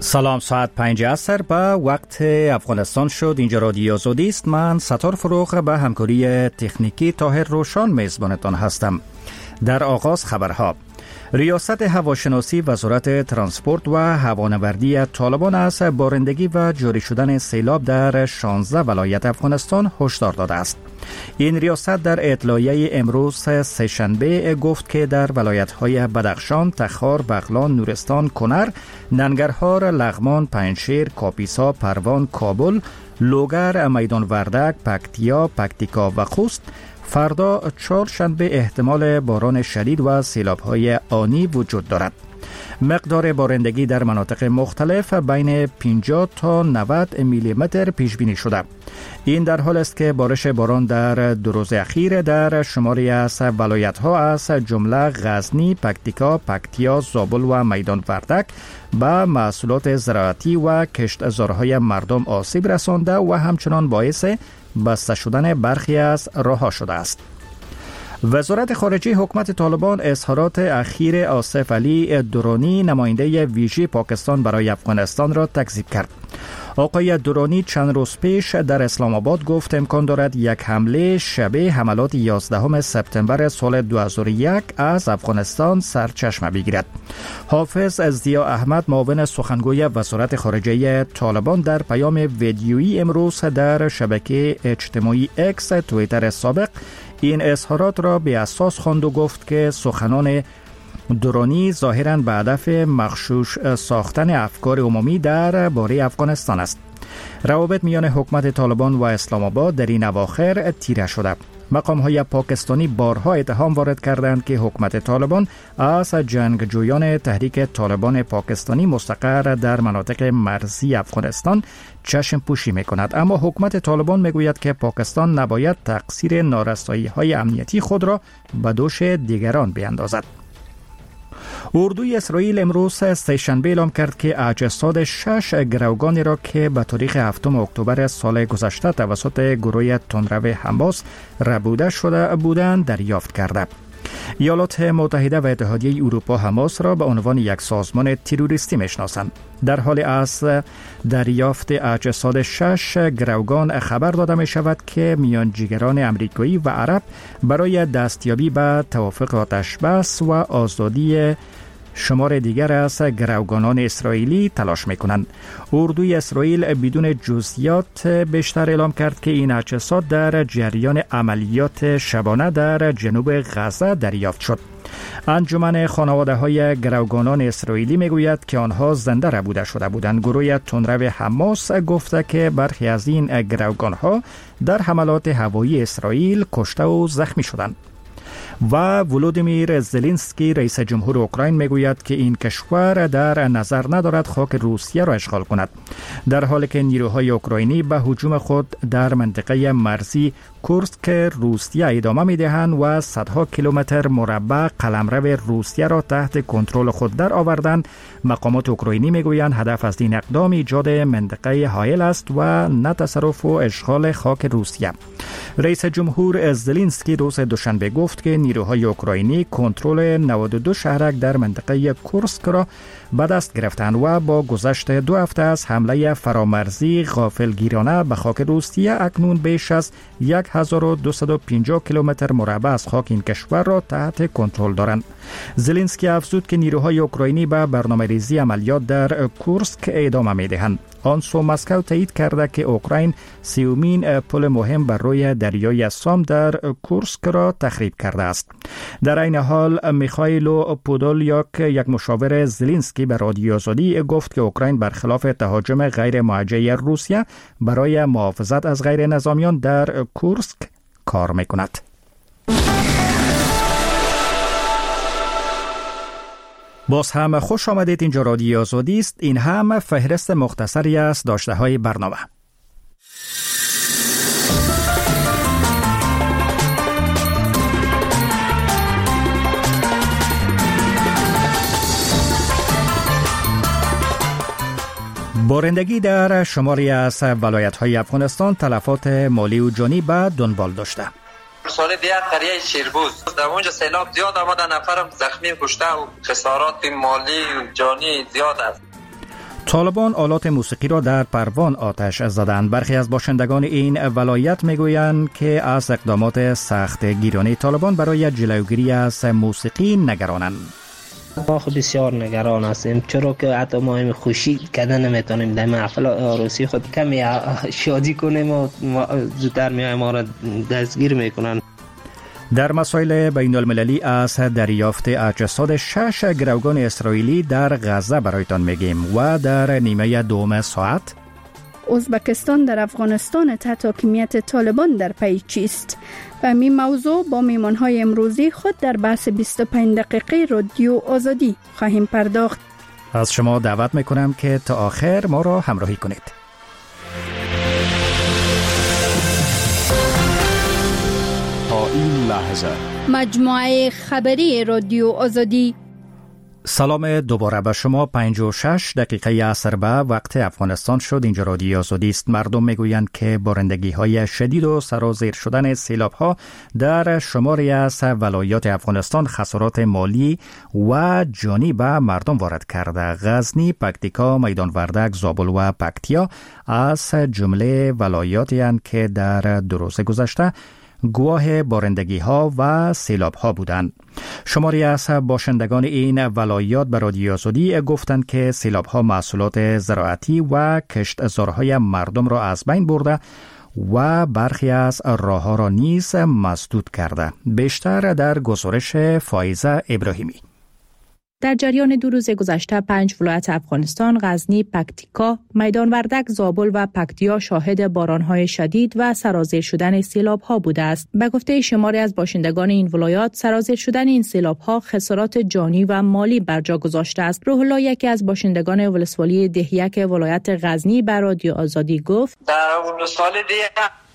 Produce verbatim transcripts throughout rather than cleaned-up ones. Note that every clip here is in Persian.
سلام، ساعت پنج عصر به وقت افغانستان شد. اینجا رادیو آزادی است. من ستار فروغ به همکاری تکنیکی طاهر روشان میزبانتان هستم. در آغاز خبرها: ریاست هواشناسی وزارت ترانسپورت و هوانوردی طالبان از بارندگی و جاری شدن سیلاب در شانزده ولایت افغانستان هشدار داده است. این ریاست در اطلاعیه امروز سه‌شنبه گفت که در ولایت‌های بدخشان، تخار، بغلان، نورستان، کنر، ننگرهار، لغمان، پنجشیر، کاپیسا، پروان، کابل، لوگر، میدان وردک، پکتیا، پکتیکا و خوست فردا چهارشنبه احتمال باران شدید و سیلاب‌های آنی وجود دارد. مقدار بارندگی در مناطق مختلف بین پنجاه تا نود میلی متر پیش بینی شده. این در حال است که بارش باران در دو روز اخیر در شماری از ولایت‌ها از جمله غزنی، پکتیکا، پکتیا، زابل و میدان وردک به محصولات زراعتی و کشتزارهای مردم آسیب رسانده و همچنان باعث بسته شدن برخی از راه‌ها شده است. وزارت خارجه حکومت طالبان اظهارات اخیر آصف علی درانی، نماینده ویژه پاکستان برای افغانستان را تکذیب کرد. آقای درانی چند روز پیش در اسلام آباد گفت امکان دارد یک حمله شبیه حملات یازدهم سپتامبر سال دو هزار و یک از افغانستان سرچشمه بگیرد. حافظ ضیا احمد، معاون سخنگوی وزارت خارجه طالبان، در پیام ویدیویی امروز در شبکه اجتماعی اکس توییتر سابق این اظهارات را به اساس خواند و گفت که سخنان درانی ظاهراً به هدف مغشوش ساختن افکار عمومی در باره افغانستان است. روابط میان حکومت طالبان و اسلام آباد در این اواخر تیره شده. مقام‌های پاکستانی بارها اتهام وارد کردند که حکومت طالبان از جنگجویان تحریک طالبان پاکستانی مستقر در مناطق مرزی افغانستان چشم پوشی می‌کند، اما حکومت طالبان می‌گوید که پاکستان نباید تقصیر نارسایی‌های امنیتی خود را به دوش دیگران بیندازد. اردوی اسرائیل امروز سه‌شنبه اعلام کرد که اجساد شش گروگانی را که به تاریخ هفتم اکتبر سال گذشته توسط گروه تندرو حماس ربوده شده بودند دریافت کرده. ایالات متحده و اتحادیه اروپا حماس را به عنوان یک سازمان تروریستی میشناسند. در حال از دریافت اجساد شش گروگان خبر داده می شود که میانجیگران امریکایی و عرب برای دستیابی به توافق آتش بس و آزادی شمار دیگر از گروگانان اسرائیلی تلاش میکنند. اردوی اسرائیل بدون جزئیات بیشتر اعلام کرد که این اجساد در جریان عملیات شبانه در جنوب غزه دریافت شد. انجمن خانواده‌های گروگانان اسرائیلی میگوید که آنها زنده ربوده شده بودند. گروه تندرو حماس گفته که برخی از این گروگانها در حملات هوایی اسرائیل کشته و زخمی شدند. و ولودیمیر زلنسکی رئیس جمهور اوکراین میگوید که این کشور در نظر ندارد خاک روسیه را اشغال کند، در حالی که نیروهای اوکراینی به هجوم خود در منطقه مرزی کورسک روسیه ادامه میدهند و صدها کیلومتر مربع قلمرو روسیه را تحت کنترل خود در آوردند. مقامات اوکراینی میگویند هدف از این اقدام ایجاد منطقه حائل است و نه تصرف و اشغال خاک روسیه. رئیس جمهور زلنسکی روز دوشنبه گفت که نیروهای اوکراینی کنترل نود و دو شهرک در منطقه کورسک را به دست گرفتند و با گذشت دو هفته از حمله فرامرزی غافلگیرانه به خاک روسیه اکنون بیش از هزار و دویست و پنجاه کیلومتر مربع از خاک این کشور را تحت کنترل دارند. زلنسکی افزود که نیروهای اوکراینی به برنامه‌ریزی عملیات در کورسک ادامه می‌دهند. آن سو مسکو تایید کرده که اوکراین سیومین پل مهم بر روی دریای سام در کورسک را تخریب کرده است. در این حال میخائیلو پودولیاک، یک مشاور زلنسکی، به رادیو آزادی گفت که اوکراین برخلاف تهاجم غیر موجه روسیه برای محافظت از غیر نظامیان در کورسک کار میکند. باز هم خوش آمدید. اینجا رادیو آزادی است. این هم فهرست مختصری از داشته های برنامه. بارندگی در شماری از ولایت‌های افغانستان تلفات مالی و جانی به دنبال داشته. سال دیگر قریه شیربوز در اونجا سیلاب زیاد آمده، نفرم زخمی کشته و خسارات مالی و جانی زیاد است. طالبان آلات موسیقی را در پروان آتش زدند. برخی از باشندگان این ولایت میگویند که از اقدامات سخت گیرانه طالبان برای جلوگیری از موسیقی نگرانند. ما خود بسیار نگران هستیم، چرا که حتی ما این خوشی کردن نمیتونیم در محفل عروسی خود کمی شادی کنیم و زودتر میای ما را دستگیر میکنن. در مسائل بین المللی از دریافت اجساد شش گروگان اسرائیلی در غزه برایتان میگیم و در نیمه دوم ساعت ازبکستان در افغانستان تحت حاکمیت طالبان در پی چیست؟ و می موضوع با میمانهای امروزی خود در بحث بیست و پنج دقیقه رادیو آزادی خواهیم پرداخت. از شما دعوت میکنم که تا آخر ما را همراهی کنید. تا این لحظه مجموعه خبری رادیو آزادی. سلام دوباره به شما. پنج و شش دقیقه عصر به وقت افغانستان شد. اینجا رادیو آزادی است. مردم میگویند که بارندگی های شدید و سرازیر شدن سیلاب ها در شماری از ولایات افغانستان خسارات مالی و جانی به مردم وارد کرده. غزنی، پکتیکا، میدان وردک، زابل و پکتیا از جمله ولایاتی هستند که در دو روز گذشته گواه بارندگی ها و سیلاب ها بودند. شماری از باشندگان این ولایات به رادیو آزادی گفتند که سیلاب ها محصولات زراعتی و کشتزارهای مردم را از بین برده و برخی از راه ها را نیز مسدود کرده. بیشتر در گزارش فایزه ابراهیمی. در جریان دو روز گذشته پنج ولایت افغانستان، غزنی، پکتیکا، میدان وردک، زابل و پکتیا شاهد بارانهای شدید و سرازیر شدن سیلاب‌ها بوده است. به گفته شماری از باشندگان این ولایات، سرازیر شدن این سیلاب‌ها خسارات جانی و مالی بر جا گذاشته است. روح الله، یکی از باشندگان ولسوالی دهیک ولایت غزنی، به رادیو آزادی گفت: در ولسوالی دهیک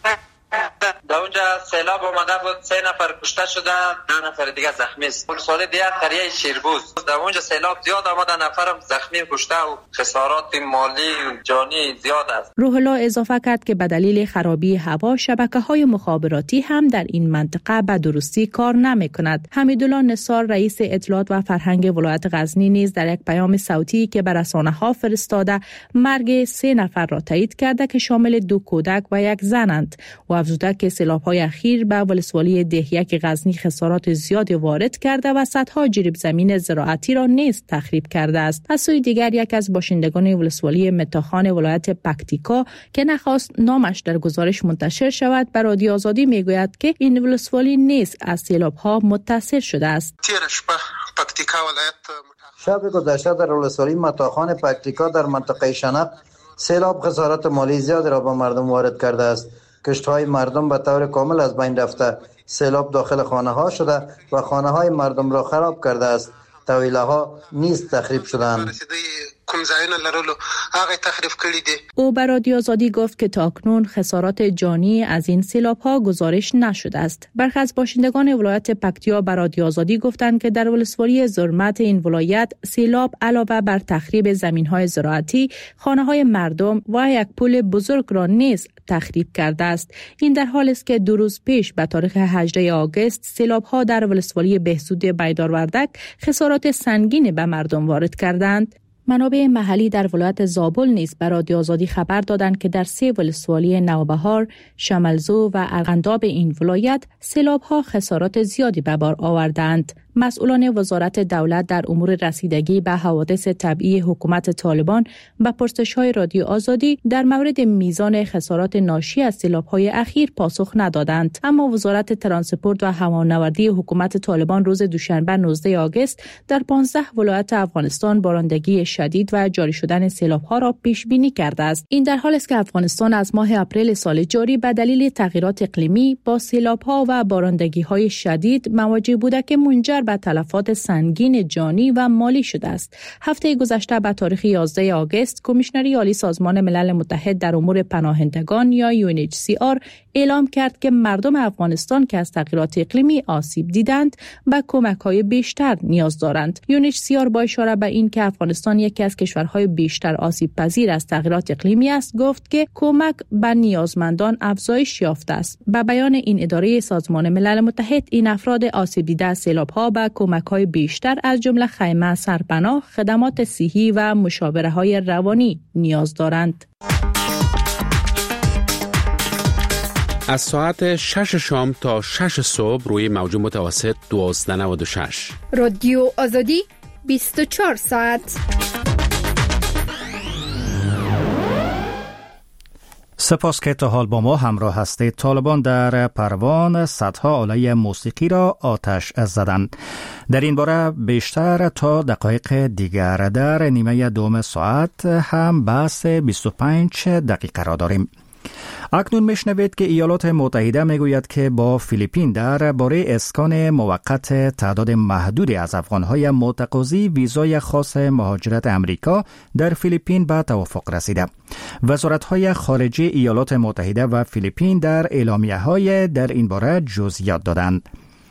در اونجا سیلاب اومده بود، سه نفر کشته شدن، دو نفر دیگه زخمی است. ولسوالی دیگه قریه شیربوز در اونجا سیلاب زیاد آمده، نفرم زخمی کشته و خسارات مالی و جانی زیاد است. روح الله اضافه کرد که به دلیل خرابی هوا شبکه‌های مخابراتی هم در این منطقه به درستی کار نمی‌کند. حمیدالله نثار، رئیس اطلاعات و فرهنگ ولایت غزنی، نیز در یک پیام صوتی که به رسانه‌ها فرستاده مرگ سه نفر را تایید کرده که شامل دو کودک و یک زنند و افزوده که سیلاب‌های اخیر به ولسوالی دهیک غزنی خسارات زیادی وارد کرده و صدها جریب زمین زراعتی را نیز تخریب کرده است. از سوی دیگر یک از باشندگان ولسوالی متاخان ولایت پکتیکا که نخواست نامش در گزارش منتشر شود، به رادیو آزادی میگوید که این ولسوالی نیز از سیلاب‌ها متاثر شده است. پکتیکا ولایت شب گذشته در ولسوالی متاخان پکتیکا در منطقه شنق سیلاب خسارات مالی زیاد را به مردم وارد کرده است. کشت‌های مردم به طور کامل از بین رفته، سیلاب داخل خانه‌ها شده و خانه‌های مردم را خراب کرده است. طویله‌ها نیز تخریب شدند. کوم ځایونه لرلو هغه تخریب کړي دي. او به رادیو آزادی گفت که تاکنون خسارات جانی از این سیلاب‌ها گزارش نشده است. برخی از باشندگان ولایت پکتیا به رادیو آزادی گفتند که در ولسوالی زرمت این ولایت سیلاب علاوه بر تخریب زمین‌های زراعتی، خانه‌های مردم و یک پل بزرگ را نیز تخریب کرده است. این در حالی است که دو روز پیش به تاریخ هجدهم آگوست سیلاب‌ها در ولسوالی بهزود میدان وردک خسارات سنگین به مردم وارد کردند. منابع محلی در ولایت زابل نیز به رادیو آزادی خبر دادند که در سه ولسوالی نوبهار، شملزو و ارغنداب این ولایت سیلاب‌ها خسارات زیادی به بار آوردند. مسئولان وزارت دولت در امور رسیدگی به حوادث طبیعی حکومت طالبان به پرسش‌های رادیو آزادی در مورد میزان خسارات ناشی از سیلاب‌های اخیر پاسخ ندادند. اما وزارت ترانسپورت و هوانوردی حکومت طالبان روز دوشنبه نوزدهم آگوست در پانزده ولایت افغانستان بارندگی شدید و جاری شدن سیلاب‌ها را پیش بینی کرده است. این در حالی است که افغانستان از ماه اپریل سال جاری به دلیل تغییرات اقلیمی با سیلاب‌ها و بارندگی‌های شدید مواجه بوده که منجر به تلفات سنگین جانی و مالی شده است. هفته گذشته به تاریخ یازدهم آگوست کمیشنری عالی سازمان ملل متحد در امور پناهندگان یا یو ان اچ سی آر اعلام کرد که مردم افغانستان که از تغییرات اقلیمی آسیب دیدند به کمک‌های بیشتر نیاز دارند. یو ان اچ سی آر با اشاره به این که افغانستان یکی از کشورهای بیشتر آسیب پذیر از تغییرات اقلیمی است گفت که کمک به نیازمندان افزایش یافته است. به بیان این اداره سازمان ملل متحد این افراد آسیب دیده از سیلاب‌ها به کمک‌های بیشتر از جمله خیمه، سرپناه، خدمات صحی و مشاوره‌های روانی نیاز دارند. از ساعت شش شام تا شش صبح روی موج متوسط دوازده نود و شش. رادیو آزادی بیست و چهار ساعت. سپاس که تا حال با ما همراه هستید. طالبان در پروان صدها آله موسیقی را آتش زدند. در این باره بیشتر تا دقایق دیگر در نیمه دوم ساعت هم بحث بیست و پنج دقیقه را داریم. اکنون میشنوید که ایالات متحده میگوید که با فیلیپین در باره اسکان موقت تعداد محدودی از افغانهای متقاضی ویزای خاص مهاجرت امریکا در فیلیپین به توافق رسیده. وزارت‌های خارجه ایالات متحده و فیلیپین در اعلامیه‌های در این باره جزئیات دادند.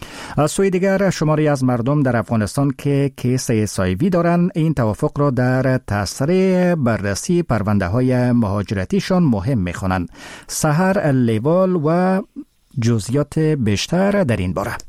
از سوی دیگر شماری از مردم در افغانستان که کیس اچ آی وی دارند این توافق را در تسریع بررسی پرونده های مهاجرتیشان مهم می‌خوانند. سحر لیوال و جزئیات بیشتر در این باره.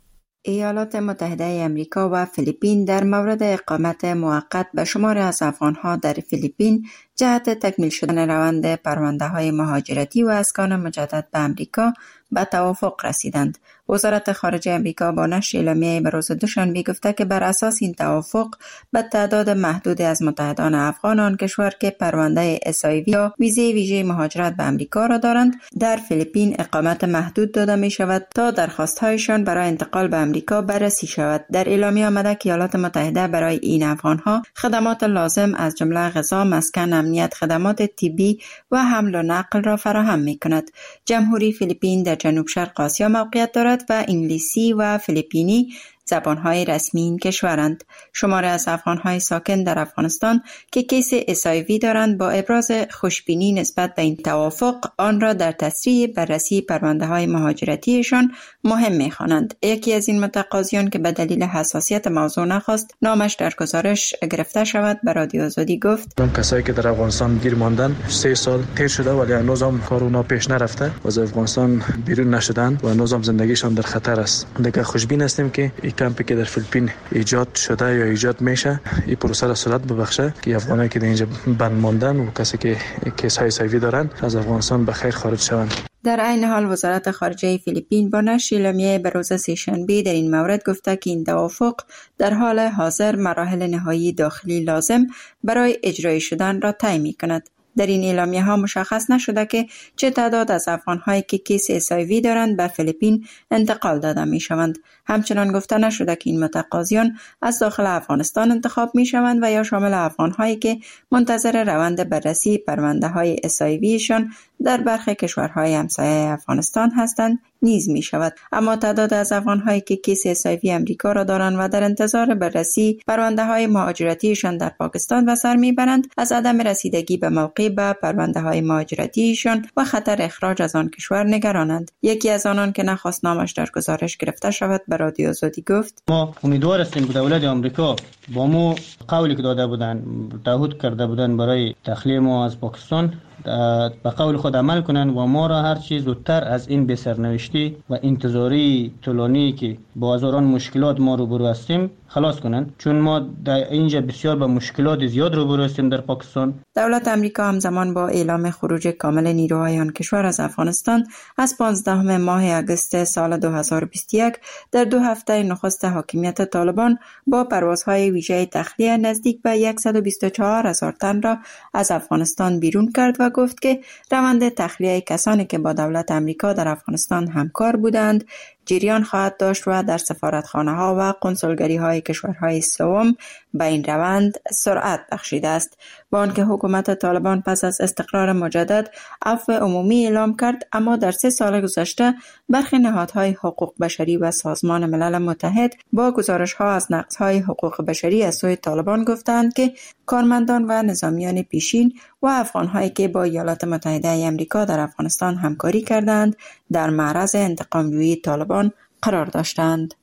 ایالات متحده امریکا و فیلیپین در مورد اقامت موقت به شماری از افغانها در فیلیپین جهت تکمیل شدن روند پرونده های مهاجرتی و اسکان مجدد به امریکا به توافق رسیدند. وزارت خارجه امریکا با نشر اعلامیه به روز دوشنبه گفته که بر اساس این توافق به تعداد محدودی از متحدان افغان آن کشور که پرونده اچ آی وی یا ویزه ویژه مهاجرت به امریکا را دارند در فیلیپین اقامت محدود داده می شود تا درخواست‌هایشان برای انتقال به امریکا بررسی شود. در اعلامیه آمده که ایالات متحده برای این افغانها خدمات لازم از جمله غذا، مسکن، امنیت، خدمات طبی و حمل و نقل را فراهم می کند. جمهوری فیلیپین در جنوب شرق آسیا موقعیت دارد و انگلیسی و فیلیپینی زبانهای رسمی این کشورند. شماره از افغانهای ساکن در افغانستان که کیس اچ آی وی دارند با ابراز خوشبینی نسبت به این توافق آن را در تسریع بررسی پرونده های مهاجرتیشان مهم می‌خوانند. یکی از این متقاضیان که به دلیل حساسیت موضوع نخواست نامش در گزارش گرفته شود به رادیو آزادی گفت: اون کسایی که در افغانستان گیر ماندن سه سال تیر شده ولی هنوز هم کار اونا پیش نرفته و از افغانستان بیرون نشدن و هنوز هم زندگیشان در خطر است. دیگه خوشبین هستیم که کمپی که در فیلیپین ایجاد شده یا ایجاد میشه این پروسه را سرعت ببخشه که افغانایی که در اینجا بند ماندن و کسی که کیس های سایوی دارن از افغانستان به خیر خارج شوند. در عین حال وزارت خارجه فیلیپین با نشر اعلامیه به روز سه‌شنبه در این مورد گفته که این توافق در حال حاضر مراحل نهایی داخلی لازم برای اجرای شدن را طی می‌کند. در این اعلامیه ها مشخص نشده که چه تعداد از افغان‌هایی که کیس اچ آی وی دارند به فیلیپین انتقال داده می شوند. همچنان گفته نشده که این متقاضیان از داخل افغانستان انتخاب می شوند و یا شامل افغان‌هایی که منتظر روند بررسی پرونده های اچ آی وی شان در برخی کشورهای همسایه افغانستان هستند نیز می شود. اما تعداد از افغان‌هایی که کیس اچ آی وی امریکا را دارند و در انتظار بررسی پرونده های مهاجرتیشان در پاکستان به سر میبرند از عدم رسیدگی به موقع به پرونده های مهاجرتیشان و خطر اخراج از آن کشور نگرانند. یکی از آنان که نخواست نامش در گزارش گرفته شود به رادیو آزادی گفت: ما امیدوار هستیم که دولت آمریکا با ما قولی که داده بودند تعهد کرده بودند برای تخلیه ما از پاکستان به قول خود عمل کنند و ما را هر چیز زودتر از این بسرنوشتی و انتظاری طولانی که با هزاران مشکلات ما روبرو هستیم خلاص کنند، چون ما در اینجا بسیار با مشکلات زیاد روبرو هستیم در پاکستان. دولت امریکا همزمان با اعلام خروج کامل نیروهای آن کشور از افغانستان از پانزدهم ماه اگست سال دو هزار و بیست و یک در دو هفته نخست حاکمیت طالبان با پروازهای ویژه تخلیه نزدیک به صد و بیست و چهار هزار تن را از افغانستان بیرون کرد و گفت که روند تخلیه کسانی که با دولت امریکا در افغانستان همکار بودند جریان خواهد داشت و در سفارتخانه‌ها و کنسولگری‌های کشورهای سوم به این روند سرعت بخشیده است. با آنکه حکومت طالبان پس از استقرار مجدد عفو عمومی اعلام کرد، اما در سه سال گذشته برخی نهادهای حقوق بشری و سازمان ملل متحد با گزارش‌ها از نقض‌های حقوق بشری از سوی طالبان گفتند که کارمندان و نظامیان پیشین و افغان‌هایی که با ایالات متحده آمریکا در افغانستان همکاری کردند در معرض انتقام‌جویی طالبان قرار داشتند.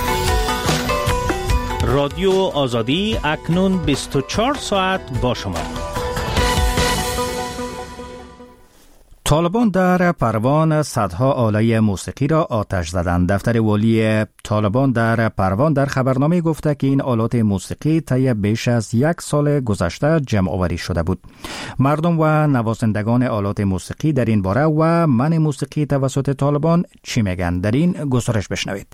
رادیو آزادی اکنون بیست و چهار ساعت با شما. طالبان در پروان صدها آله موسیقی را آتش زدند. دفتر والی طالبان در پروان در خبرنامه گفته که این آلات موسیقی طی بیش از یک سال گذشته جمع آوری شده بود. مردم و نوازندگان آلات موسیقی در این باره و منع موسیقی توسط طالبان چی میگن؟ در این گزارش بشنوید.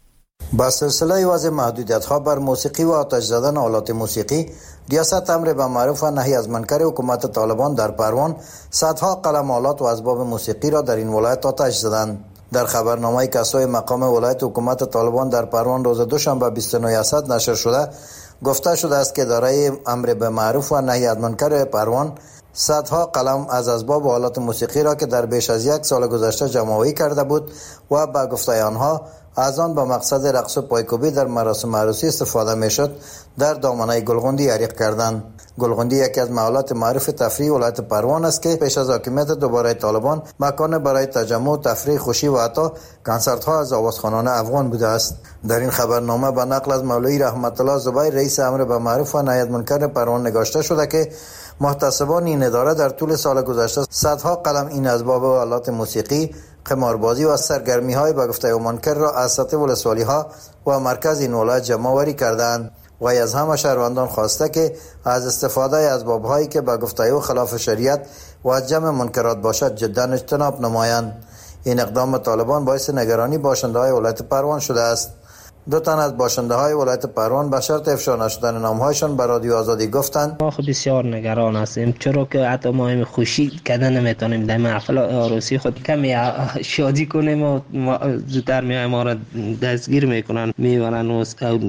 با سلسله وضع محدودیت‌ها بر موسیقی و آتش زدن آلات موسیقی، ریاست امر به معروف و نهی از منکر حکومت طالبان در پروان صدها قلم آلات و اسباب موسیقی را در این ولایت آتش زدند. در خبرنامه کسای مقام ولایت حکومت طالبان در پروان روز دوشنبه بیست و نه اسد نشر شده گفته شده است که اداره امر به معروف و نهی از منکر پروان صدها قلم از اسباب و آلات موسیقی را که در بیش از یک سال گذشته جمع‌آوری کرده بود و به گفته آنها از آن به مقصد رقص و پایکوبی در مراسم عروسی استفاده میشد در دامنه گلغندی حریق کردند. گلغندی یکی از محلات معروف تفریح ولایت پروان است که پیش از حاکمیت دوباره طالبان مکان برای تجمع، تفریح، خوشی و حتی کنسرت ها از آوازخوانان افغان بوده است. در این خبرنامه به نقل از مولوی رحمت الله زبیر رئیس امر به معروف و نهی از منکر پروان نگاشته شده که محتسبان این اداره در طول سال گذشته صدها قلم این اسباب و آلات موسیقی، قماربازی و سرگرمی های به گفته منکر را از سطح ولسوالی ها و مرکز این ولایت جمع آوری کردند و از همه شهروندان خواسته که از استفاده از اسباب هایی که به گفته او خلاف شریعت و جمع منکرات باشد جدا اجتناب نمایند. این اقدام طالبان باعث نگرانی باشنده های ولایت پروان شده است. دو تن از باشنده های ولایت پروان به شرط افشا نشدن نامهایشان به رادیو آزادی گفتند ما خود بسیار نگران هستیم، چرا که حتی ما هم خوشی کردن نمیتونیم در محفل عروسی خود کمی شادی کنیم و زودتر میایم ما را دستگیر میکنن، میبرن و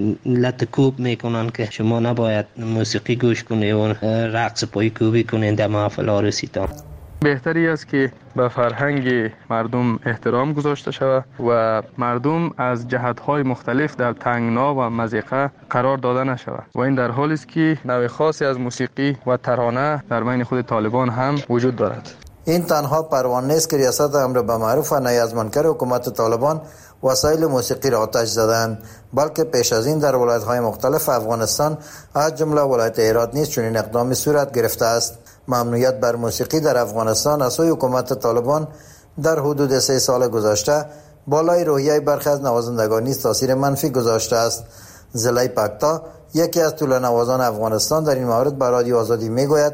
لط کوب میکنن که شما نباید موسیقی گوش کنید و رقص پای کوبی کنید در محفل عروسی تا. بهتری است که به فرهنگ مردم احترام گذاشته شود و مردم از جهت‌های مختلف در تنگنا و مضیقه قرار داده نشود و این در حالی است که نوع خاصی از موسیقی و ترانه در بین خود طالبان هم وجود دارد. این تنها پروان نیست که ریاست امر به معروف و نهی از منکر حکومت طالبان وسایل موسیقی را آتش زدند، بلکه پیش از این در ولایت‌های مختلف افغانستان از جمله ولایت هرات نیز چنین اقدامی صورت گرفته است. ممنوعیت بر موسیقی در افغانستان از سوی حکومت طالبان در حدود سه سال گذشته بالای روحیه برخی از نوازندگان نیز تاثیر منفی گذاشته است. زلای پکتا یکی از طول نوازان افغانستان در این مورد به رادیو آزادی میگوید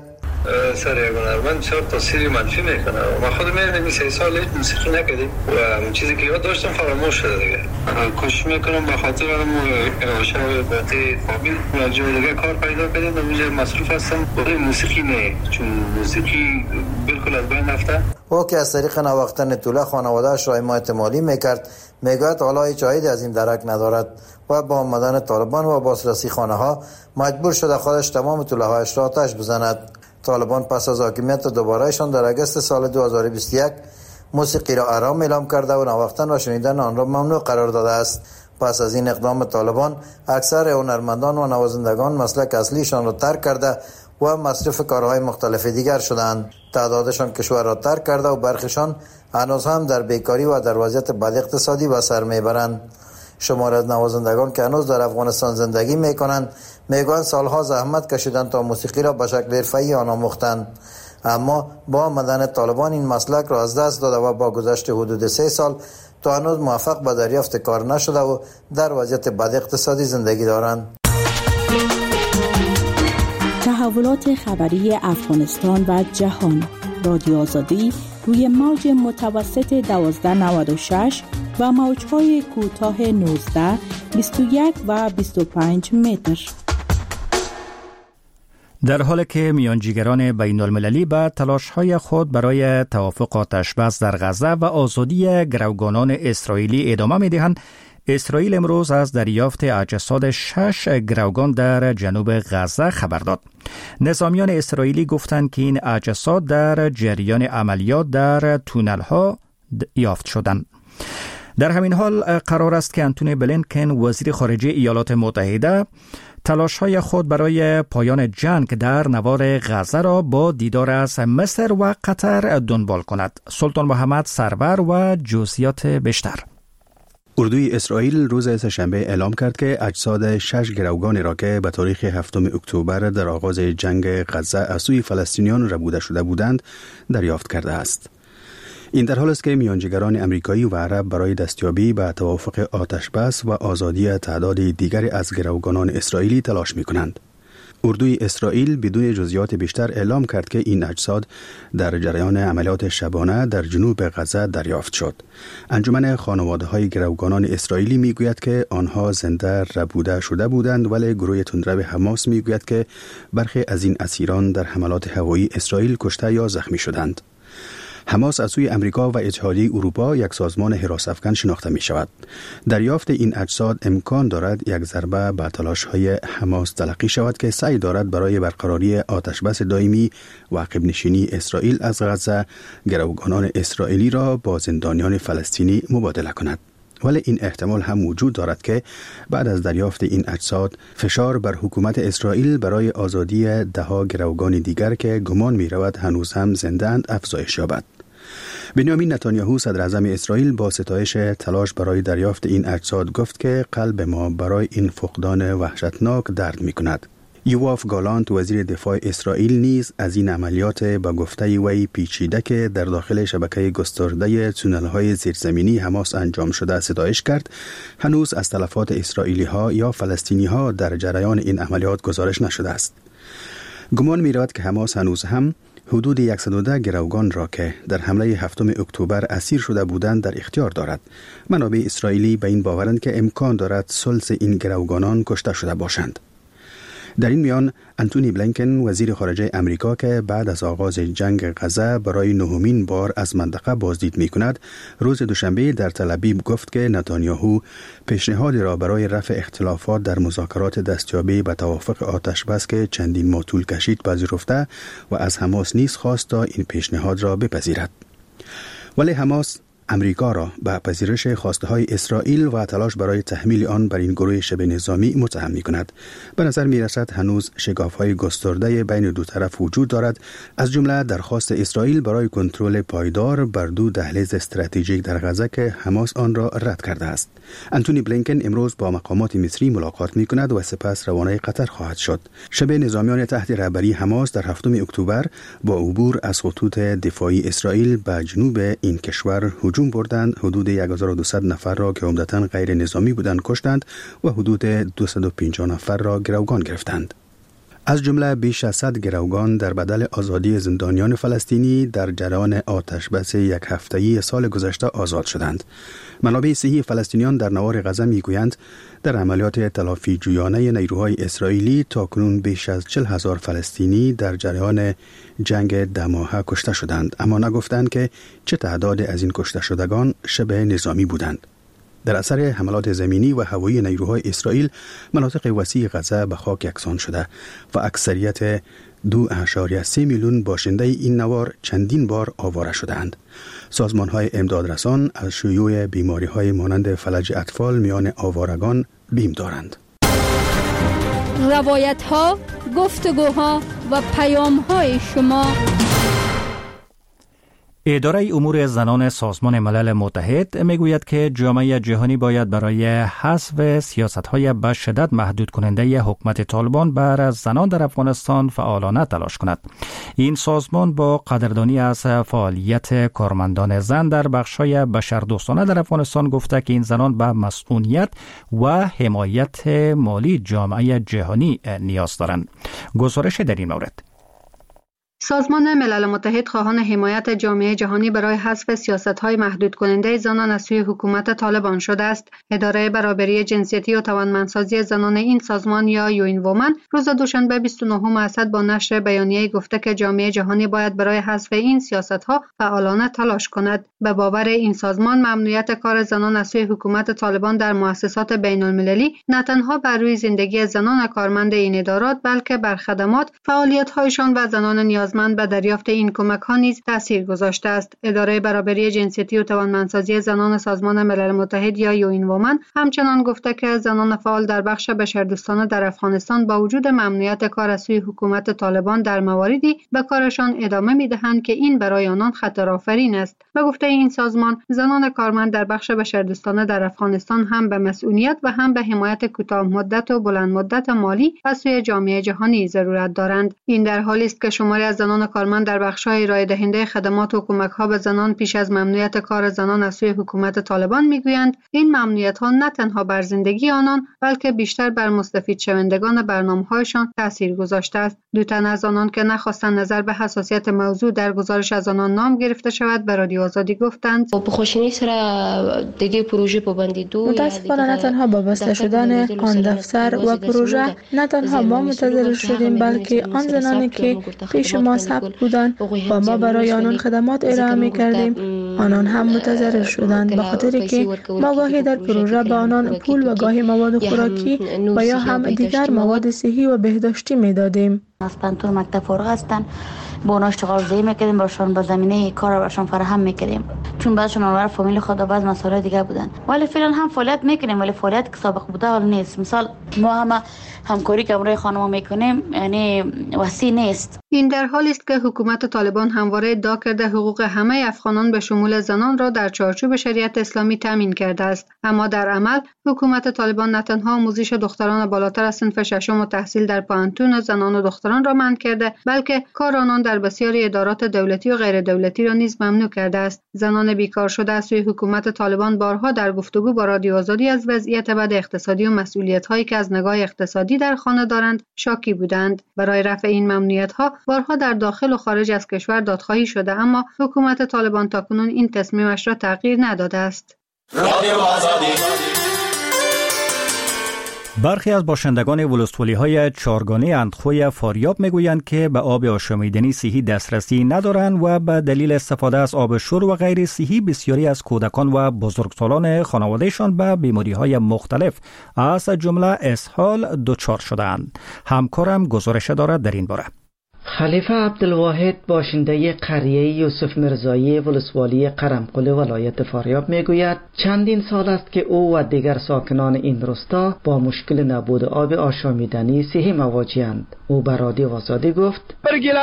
سر یک هنرمند چرا تاثیر منفی میکنه. ما خود میبینیم سه سال هیچ موسیقی نکردیم و اون چیزی که یاد داشتم فراموش شده دیگه. کوشش میکنم به خاطر اون شب باتی فامیل و جای دیگه کار پیدا کنیم و اونجا مصروف هستم. برای موسیقی نه، چون موسیقی بالکل از بین رفته. او که از طریق نواختن طوله خانواده‌اش را حمایت مالی میکرد میگوید حالا هیچ عایدی از این درک ندارد و با آمدن طالبان و بازرسی خانه ها مجبور شده خودش تمام طوله هایش را آتش بزند. طالبان پس از حاکمیت دوبارهشان در اگست سال دو هزار و بیست و یک موسیقی را حرام اعلام کرده و نواختن و شنیدن آن را ممنوع قرار داده است. پس از این اقدام طالبان اکثر هنرمندان و نوازندگان مسلک اصلیشان را ترک کرده و مصرف کارهای مختلف دیگر شدند. تعدادشان کشور را ترک کرده و برخیشان هنوز هم در بیکاری و در وضعیت بد اقتصادی به سر میبرند. شمار از نوازندگان که هنوز در افغانستان زندگی میکنند میگویند سالها زحمت کشیدند تا موسیقی را به شکل حرفه‌ای آموختند، اما با آمدن طالبان این مسلک را از دست داده و با گذشت حدود سه سال تا هنوز موفق به دریافت کار نشده و در وضعیت بد اقتصادی زندگی دارند. تحولات خبری افغانستان و جهان، رادیو آزادی روی موج متوسط دوازده نود و شش و موج‌های کوتاه نوزده، بیست و یک و بیست و پنج متر. در حالی که میانجیگران بین المللی به تلاش‌های خود برای توافق آتش‌بس در غزه و آزادی گروگانان اسرائیلی ادامه می‌دهند، اسرائیل امروز از دریافت اجساد شش گروگان در جنوب غزه خبر داد. نظامیان اسرائیلی گفتند که این اجساد در جریان عملیات در تونل‌ها یافت شدند. در همین حال قرار است که انتونی بلینکن وزیر خارجه ایالات متحده تلاش‌های خود برای پایان جنگ در نوار غزه را با دیدار از مصر و قطر دنبال کند. سلطان محمد سرور و جزئیات بیشتر. اردوی اسرائیل روز سه‌شنبه اعلام کرد که اجساد شش گروگانی را که به تاریخ هفتم اکتبر در آغاز جنگ غزه از سوی فلسطینیان ربوده شده بودند دریافت کرده است. این در حال است که میانجیگران امریکایی و عرب برای دستیابی به توافق آتشبس و آزادی تعداد دیگری از گروگانان اسرائیلی تلاش می‌کنند. اردوی اسرائیل بدون جزئیات بیشتر اعلام کرد که این اجساد در جریان عملیات شبانه در جنوب غزه دریافت شد. انجمن خانواده‌های گروگانان اسرائیلی میگوید که آنها زنده ربوده شده بودند، ولی گروه تندرو حماس میگوید که برخی از این اسیران در حملات هوایی اسرائیل کشته یا زخمی شدند. حماس از سوی امریکا و اتحادیه اروپا یک سازمان حراس افکن شناخته می شود. دریافت این اجساد امکان دارد یک ضربه به تلاش‌های حماس تلقی شود که سعی دارد برای برقراری آتشبس دائمی و عقب نشینی اسرائیل از غزه گروگانان اسرائیلی را با زندانیان فلسطینی مبادله کند. ولی این احتمال هم وجود دارد که بعد از دریافت این اجساد فشار بر حکومت اسرائیل برای آزادی ده‌ها گروگان دیگر که گمان می رود هنوز هم زنده اند افزایش یابد. بنیامین نتانیاهو صدر اعظم اسرائیل با ستایش تلاش برای دریافت این اجساد گفت که قلب ما برای این فقدان وحشتناک درد می کند. یواف گالانت وزیر دفاع اسرائیل نیز از این عملیات با گفته وی پیچیده که در داخل شبکه گسترده تونل‌های زیرزمینی حماس انجام شده ستایش کرد. هنوز از تلفات اسرائیلی‌ها یا فلسطینی‌ها در جریان این عملیات گزارش نشده است. گمان می‌رود که حماس هنوز هم حدود صد و ده گروگان را که در حمله هفتم اکتبر اسیر شده بودند در اختیار دارد. منابع اسرائیلی به این باورند که امکان دارد ثلث این گروگانان کشته شده باشند. در این میان انتونی بلینکن وزیر خارجه امریکا که بعد از آغاز جنگ غزه برای نهمین بار از منطقه بازدید می کند، روز دوشنبه در تل ابیب گفت که نتانیاهو پیشنهادی را برای رفع اختلافات در مذاکرات دستیابی به توافق آتشبس که چندین ماه طول کشید پذیرفته و از حماس نیز خواست تا این پیشنهاد را بپذیرد. ولی حماس امریکا را به پذیرش خواسته های اسرائیل و تلاش برای تحمیل آن بر این گروه شبه نظامی متهم می کند. به نظر می رسد هنوز شگاف های گسترده بین دو طرف وجود دارد، از جمله درخواست اسرائیل برای کنترل پایدار بر دو دهلیز استراتژیک در غزه که حماس آن را رد کرده است. انتونی بلینکن امروز با مقامات مصری ملاقات می کند و سپس روانه قطر خواهد شد. شبه نظامیان تحت رهبری حماس در هفتم اکتبر با عبور از خطوط دفاعی اسرائیل به جنوب این کشور هجوم بردند. حدود هزار و دویست نفر را که عمدتاً غیر نظامی بودند کشتند و حدود دویست و پنجاه نفر را گروگان گرفتند. از جمله بیش از صد گروگان در بدل آزادی زندانیان فلسطینی در جریان آتشبس یک هفته‌ای سال گذشته آزاد شدند. منابع صحی فلسطینیان در نوار غزه میگویند در عملیات تلافی جویانه نیروهای اسرائیلی تاکنون بیش از چهل هزار فلسطینی در جریان جنگ ده ماهه کشته شدند، اما نگفتند که چه تعداد از این کشته شدگان شبه نظامی بودند. در اثر حملات زمینی و هوایی نیروهای اسرائیل مناطق وسیع غزه به خاک یکسان شده و اکثریت دو اعشاریه سه میلیون باشنده این نوار چندین بار آواره شدند. سازمان‌های امدادرسان از شیوع بیماری‌های مانند فلج اطفال میان آوارگان بیم دارند. روایت‌ها، گفتگوها و پیام‌های شما. اداره امور زنان سازمان ملل متحد میگوید که جامعه جهانی باید برای حذف سیاست‌های به شدت محدود کننده حکومت طالبان بر زنان در افغانستان فعالانه تلاش کند. این سازمان با قدردانی از فعالیت کارمندان زن در بخش‌های بشردوستانه در افغانستان گفته که این زنان به مسئولیت و حمایت مالی جامعه جهانی نیاز دارند. گزارش در این مورد. سازمان ملل متحد خواهان حمایت جامعه جهانی برای حذف سیاست‌های محدود کننده زنان از سوی حکومت طالبان شده است. اداره برابری جنسیتی و توانمندسازی زنان این سازمان یا یوین وومن روز دوشنبه بیست و نهم اسد با نشر بیانیه گفته که جامعه جهانی باید برای حذف این سیاست‌ها فعالانه تلاش کند. به باور این سازمان ممنوعیت کار زنان از سوی حکومت طالبان در مؤسسات بین‌المللی نه تنها بر روی زندگی زنان کارمند این ادارات بلکه بر خدمات، فعالیت‌هایشان و زنان نیاز من به دریافت این کمک‌ها نیز تاثیر گذاشته است. اداره برابری جنسیتی و توانمندسازی زنان سازمان ملل متحد یا یوین وومن همچنان گفته که زنان فعال در بخش بشردوستانه در افغانستان با وجود ممنوعیت کار از سوی حکومت طالبان در مواردی به کارشان ادامه می‌دهند که این برای آنان خطرآفرین است. به گفته این سازمان، زنان کارمند در بخش بشردوستانه در افغانستان هم به مسئولیت و هم به حمایت کوتاه مدت و بلند مدت مالی از سوی جامعه جهانی ضرورت دارند. این در حالی است که شماری از زنان کارمند در بخش‌های ارائه دهنده خدمات و کمک‌ها به زنان پیش از ممنوعیت کار زنان از سوی حکومت طالبان می‌گویند این ممنوعیت‌ها نه تنها بر زندگی آنان بلکه بیشتر بر مستفید شوندگان برنامه‌هایشان تأثیر گذاشته است. دو تن از آنان که نخواستند نظر به حساسیت موضوع در گزارش از آنان نام گرفته شود به رادیو آزادی گفتند متاسفانه نه تنها با بسته شدن آن دفتر و پروژه نه تنها ما متضرر شدیم بلکه آن زنانی که پیش ما ثبت بودند و ما برای آنان خدمات ارائه می کردیم آنان هم متضرر شدند به خاطر که ما گاهی در پروژه به آنان پول و گاهی مواد خوراکی و یا هم دیگر مواد صحی و بهداشتی می دادیم. از پنتون مکتب فارغ هستند با اونا اشتغال زایی میکردیم براشون با زمینه کار براشون فراهم میکردیم چون بعضشون اونور فامیل خود و بعض مسائل دیگه بودن ولی فعلا هم فعالیت میکنیم ولی فعالیت که سابق بوده ولی نیست. مثال ما همه همکاری که امروز خانم میکنیم یعنی وسیع نیست. این در حالی است که حکومت طالبان همواره ادعا کرده حقوق همه افغانان به شمول زنان را در چارچوب شریعت اسلامی تامین کرده است، اما در عمل حکومت طالبان نه تنها آموزش دختران بالاتر از صنف ششم و تحصیل در پانتون زنان و دختران را منع کرده بلکه کار آنان در بسیاری ادارات دولتی و غیر دولتی را نیز ممنوع کرده است. زنان بیکار شده از سوی حکومت طالبان بارها در گفتگو با رادیو آزادی از وضعیت بد اقتصادی و مسئولیت‌هایی که از نگاه اقتصادی در خانه دارند شاکی بودند. برای رفع این ممنوعیت‌ها بارها در داخل و خارج از کشور دادخواهی شده اما حکومت طالبان تاکنون این تصمیمش را تغییر نداده است. برخی از باشندگان ولسوالی‌های چهارگانه اندخوی فاریاب میگویند که به آب آشامیدنی صحی دسترسی ندارند و به دلیل استفاده از آب شور و غیر صحی بسیاری از کودکان و بزرگسالان خانوادهشان به بیماری‌های مختلف از جمله اسهال دچار شدند. همکارم گزارش دارد در این باره. خلیفه عبدالواحد باشنده قریه یوسف مرزایی ولسوالی قرمقل ولایت فاریاب میگوید چندین سال است که او و دیگر ساکنان این روستا با مشکل نبود آب آشامیدنی صحی مواجه‌اند. او به رادیو آزادی گفت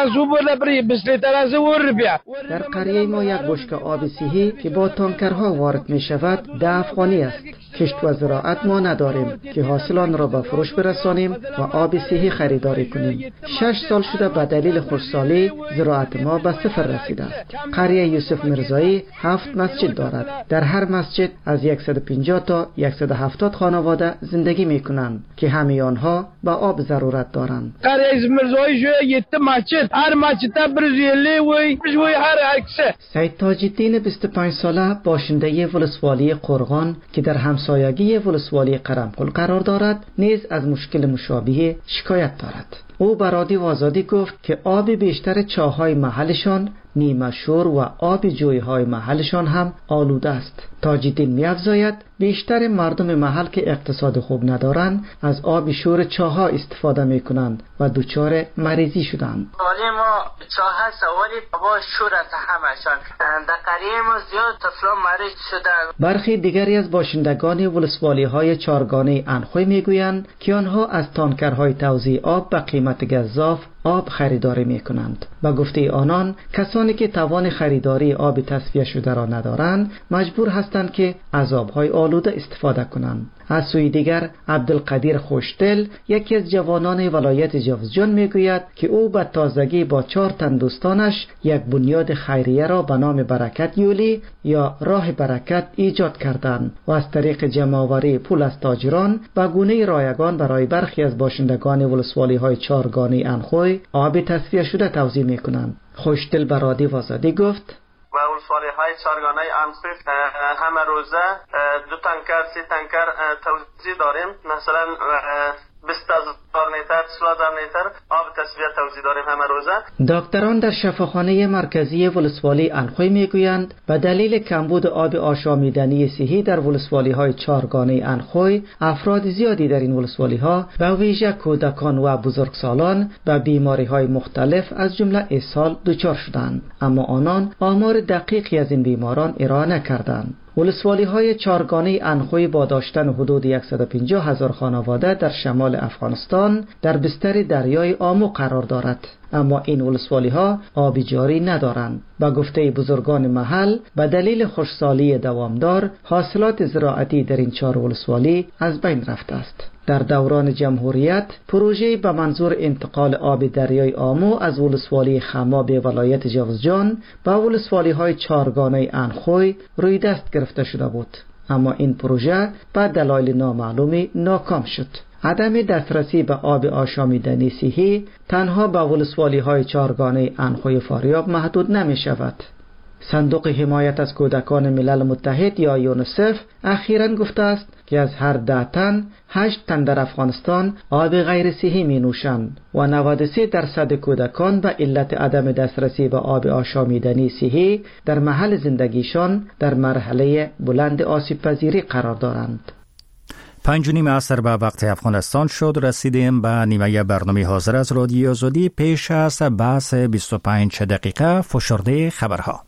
در قریه ما یک بشکه آب صحی که با تانکرها وارد می شود ده افغانی است. کشت و زراعت ما نداریم که حاصلان را به فروش برسانیم و آب صحی خریداری کنیم. شش سال شده به دلیل خشکسالی زراعت ما به صفر رسیده است. قریه یوسف مرزایی هفت مسجد دارد. در هر مسجد از صد و پنجاه تا صد و هفتاد خانواده زندگی می کنند که همه آنها به آب ضرورت دارند. قریه یوسف مرزایی جو یت مسجد هر مسجد برزیلی وی جوی هر عکسه. سید تاج الدین بیست و پنج ساله باشنده ولسوالی قرغان که در همسایگی ولسوالی قرمقل قرار دارد نیز از مشکل مشابه شکایت دارد. او به رادیو آزادی گفت که آب بیشتر چاهای محلشان نیمه شور و آب جویهای محلشان هم آلوده است. تاج الدین می‌افزاید بیشتر مردم محل که اقتصاد خوب ندارند از آب شور چاها استفاده می‌کنند و دچار مریضی شدند. حالی ما چاها سوالی با شور از همشان در قریه ما زیاد طفلان مریض شدند. برخی دیگری از باشندگان ولسوالی‌های چهارگانه انخوی می‌گویند که آنها از تانکرهای توزیع آب به قیمت گزاف آب خریداری می کنند. با گفته آنان کسانی که توان خریداری آب تصفیه شده را ندارند مجبور هستند که از آبهای آلوده استفاده کنند. از سوی دیگر عبدالقدیر خوشدل یکی از جوانان ولایت جوزجان می گوید که او به تازگی با چهار تن دوستانش یک بنیاد خیریه را به نام برکت یولی یا راه برکت ایجاد کردند و از طریق جمع‌آوری پول از تاجران به گونه رایگان برای برخی از باشندگان ولسوالی‌های چهارگانه انخوی آب تصفیه شده توزیع می کنند. خوشدل به رادیو آزادی گفت و ولسوالی‌های چهارگانه انخوی همه روزه دو تانکر سی تانکر توزیع داریم. مثلا بیست هزار لیتر چهل هزار لیتر آب تصفیه توزیع داریم همه روزه. دکتران در شفاخانه مرکزی ولسوالی انخوی میگویند به دلیل کمبود آب آشامیدنی صحی در ولسوالی‌های چهارگانه انخوی افراد زیادی در این ولسوالی‌ها به ویژه کودکان و بزرگسالان به بیماری‌های مختلف از جمله اسهال دچار شدند، اما آنان آمار دقیقی از این بیماران ارائه نکردند. ولسوالی‌های چهارگانه انخوی با داشتن حدود صد و پنجاه هزار خانواده در شمال افغانستان در بستر دریای آمو قرار دارد، اما این ولسوالی‌ها آب جاری ندارند. با گفته بزرگان محل به دلیل خشکسالی دوامدار حاصلات زراعتی در این چهار ولسوالی از بین رفته است. در دوران جمهوریت پروژه به منظور انتقال آب دریای آمو از ولسوالی خما به ولایت جوزجان به ولسوالی های چارگانه انخوی روی دست گرفته شده بود، اما این پروژه به دلایل نامعلومی ناکام شد. عدم دسترسی به آب آشامیدنی صحی تنها به ولسوالی های چارگانه انخوی فاریاب محدود نمی شود. صندوق حمایت از کودکان ملل متحد یا یونیسف اخیراً گفته است که از هر ده تن هشت تن در افغانستان آب غیر صحی می نوشند و نود و سه درصد کودکان به علت عدم دسترسی به آب آشامیدنی صحی در محل زندگیشان در مرحله بلند آسیب پذیری قرار دارند. پنج و نیم عصر به وقت افغانستان شد. رسیدیم به نیمه برنامه حاضر از رادیو آزادی. پیش از بحث بیست و پنج دقیقه فشرده خبرها.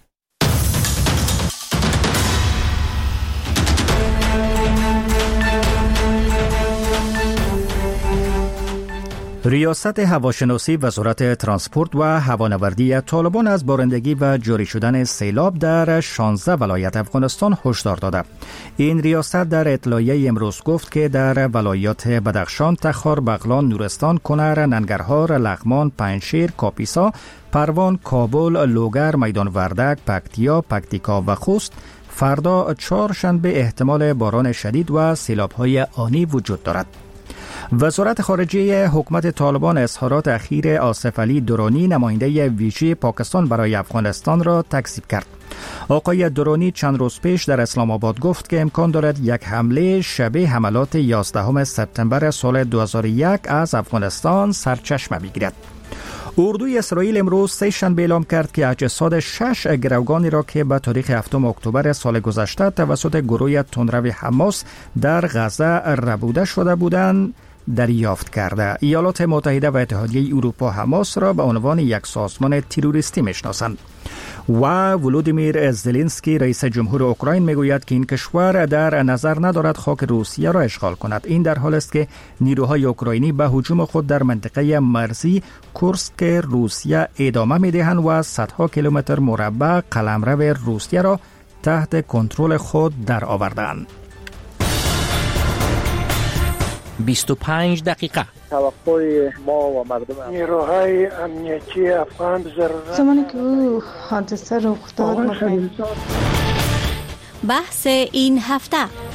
ریاست هواشناسی وزارت ترانسپورت و هوانوردی طالبان از بارندگی و جاری شدن سیلاب در شانزده ولایت افغانستان هشدار داده. این ریاست در اطلاعیه امروز گفت که در ولایات بدخشان، تخار، بغلان، نورستان، کنر، ننگرهار، لغمان، پنجشیر، کاپیسا، پروان، کابل، لوگر، میدان وردک، پکتیا، پکتیکا و خوست فردا چهارشنبه احتمال باران شدید و سیلاب‌های آنی وجود دارد. وزارت خارجه حکومت طالبان اظهارات اخیر آصف علی درانی نماینده ویژه پاکستان برای افغانستان را تکذیب کرد. آقای درانی چند روز پیش در اسلام آباد گفت که امکان دارد یک حمله شبیه حملات یازدهم سپتامبر سال دو هزار و یک از افغانستان سرچشمه بگیرد. اردوی اسرائیل امروز سه شنبه اعلام کرد که اجساد شش گروگانی را که به تاریخ هفتم اکتبر سال گذشته توسط گروه تندرو حماس در غزه ربوده شده بودند دریافت کرده. ایالات متحده و اتحادیه اروپا حماس را به عنوان یک سازمان تروریستی میشناسند. و ولودیمیر زلنسکی رئیس جمهور اوکراین میگوید که این کشور در نظر ندارد خاک روسیه را اشغال کند. این در حال است که نیروهای اوکراینی به هجوم خود در منطقه مرزی کورسک روسیه ادامه میدهند و صدها کیلومتر مربع قلمرو روسیه را تحت کنترل خود در آوردند. بیست و پنج دقیقه. توقع ما و مردم نیروهای امنیتی افغان ضرورت زمانی که او حادثه رخ داد بحث این هفته.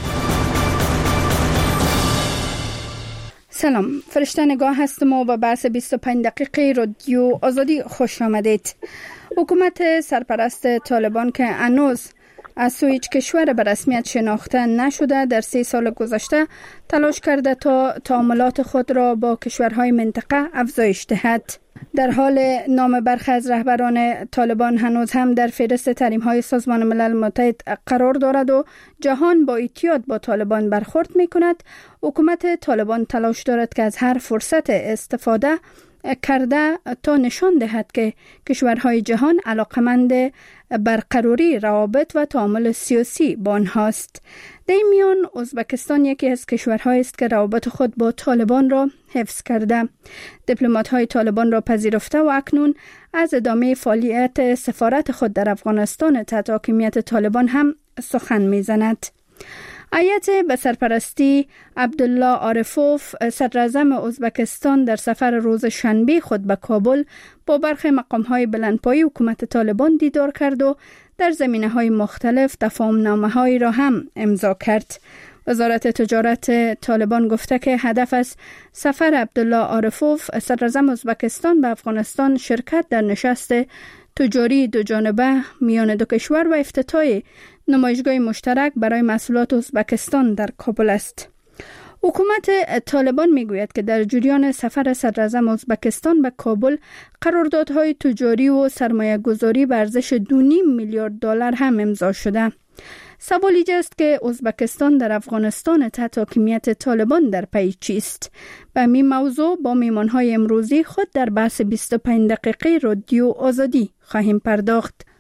سلام، فرشته نگاه هستم و به بحث بیست و پنج دقیقه رادیو آزادی خوش آمدید. حکومت سرپرست طالبان که هنوز از سوی هیچ کشور به رسمیت شناخته نشده در سه سال گذشته تلاش کرده تا تعاملات خود را با کشورهای منطقه افزایش دهد. در حال نام برخی از رهبران طالبان هنوز هم در فهرست تحریم‌های سازمان ملل متحد قرار دارد و جهان با احتیاط با طالبان برخورد می‌کند. حکومت طالبان تلاش دارد که از هر فرصت استفاده کرده تا نشان دهد که کشورهای جهان علاقمند برقراری روابط و تعامل سیاسی با آنهاست. در این میان ازبکستان یکی از کشورهایی است که روابط خود با طالبان را حفظ کرده. دیپلمات‌های طالبان را پذیرفته و اکنون از ادامه فعالیت سفارت خود در افغانستان تحت حاکمیت طالبان هم سخن می‌زند. هیئت به سرپرستی عبدالله عارفوف صدراعظم ازبکستان در سفر روز شنبه خود به کابل با برخی مقام‌های بلندپایه حکومت طالبان دیدار کرد و در زمینه‌های مختلف تفاهم‌نامه‌هایی را هم امضا کرد. وزارت تجارت طالبان گفته که هدف از سفر عبدالله عارفوف صدراعظم ازبکستان به افغانستان شرکت در نشست تجاری دو جانبه میان دو کشور و افتتاح نمایشگاه مشترک برای محصولات ازبکستان در کابل است. حکومت طالبان میگوید که در جریان سفر صدراعظم ازبکستان به کابل قراردادهای تجاری و سرمایه گذاری به ارزش دو و نیم میلیارد دلار هم امضا شده. سوال اینجاست که ازبکستان در افغانستان تحت حاکمیت طالبان در پی چیست؟ به این موضوع با میهمان‌های امروزی خود در بحث بیست و پنج دقیقه رادیو آزادی خواهیم پرداخت.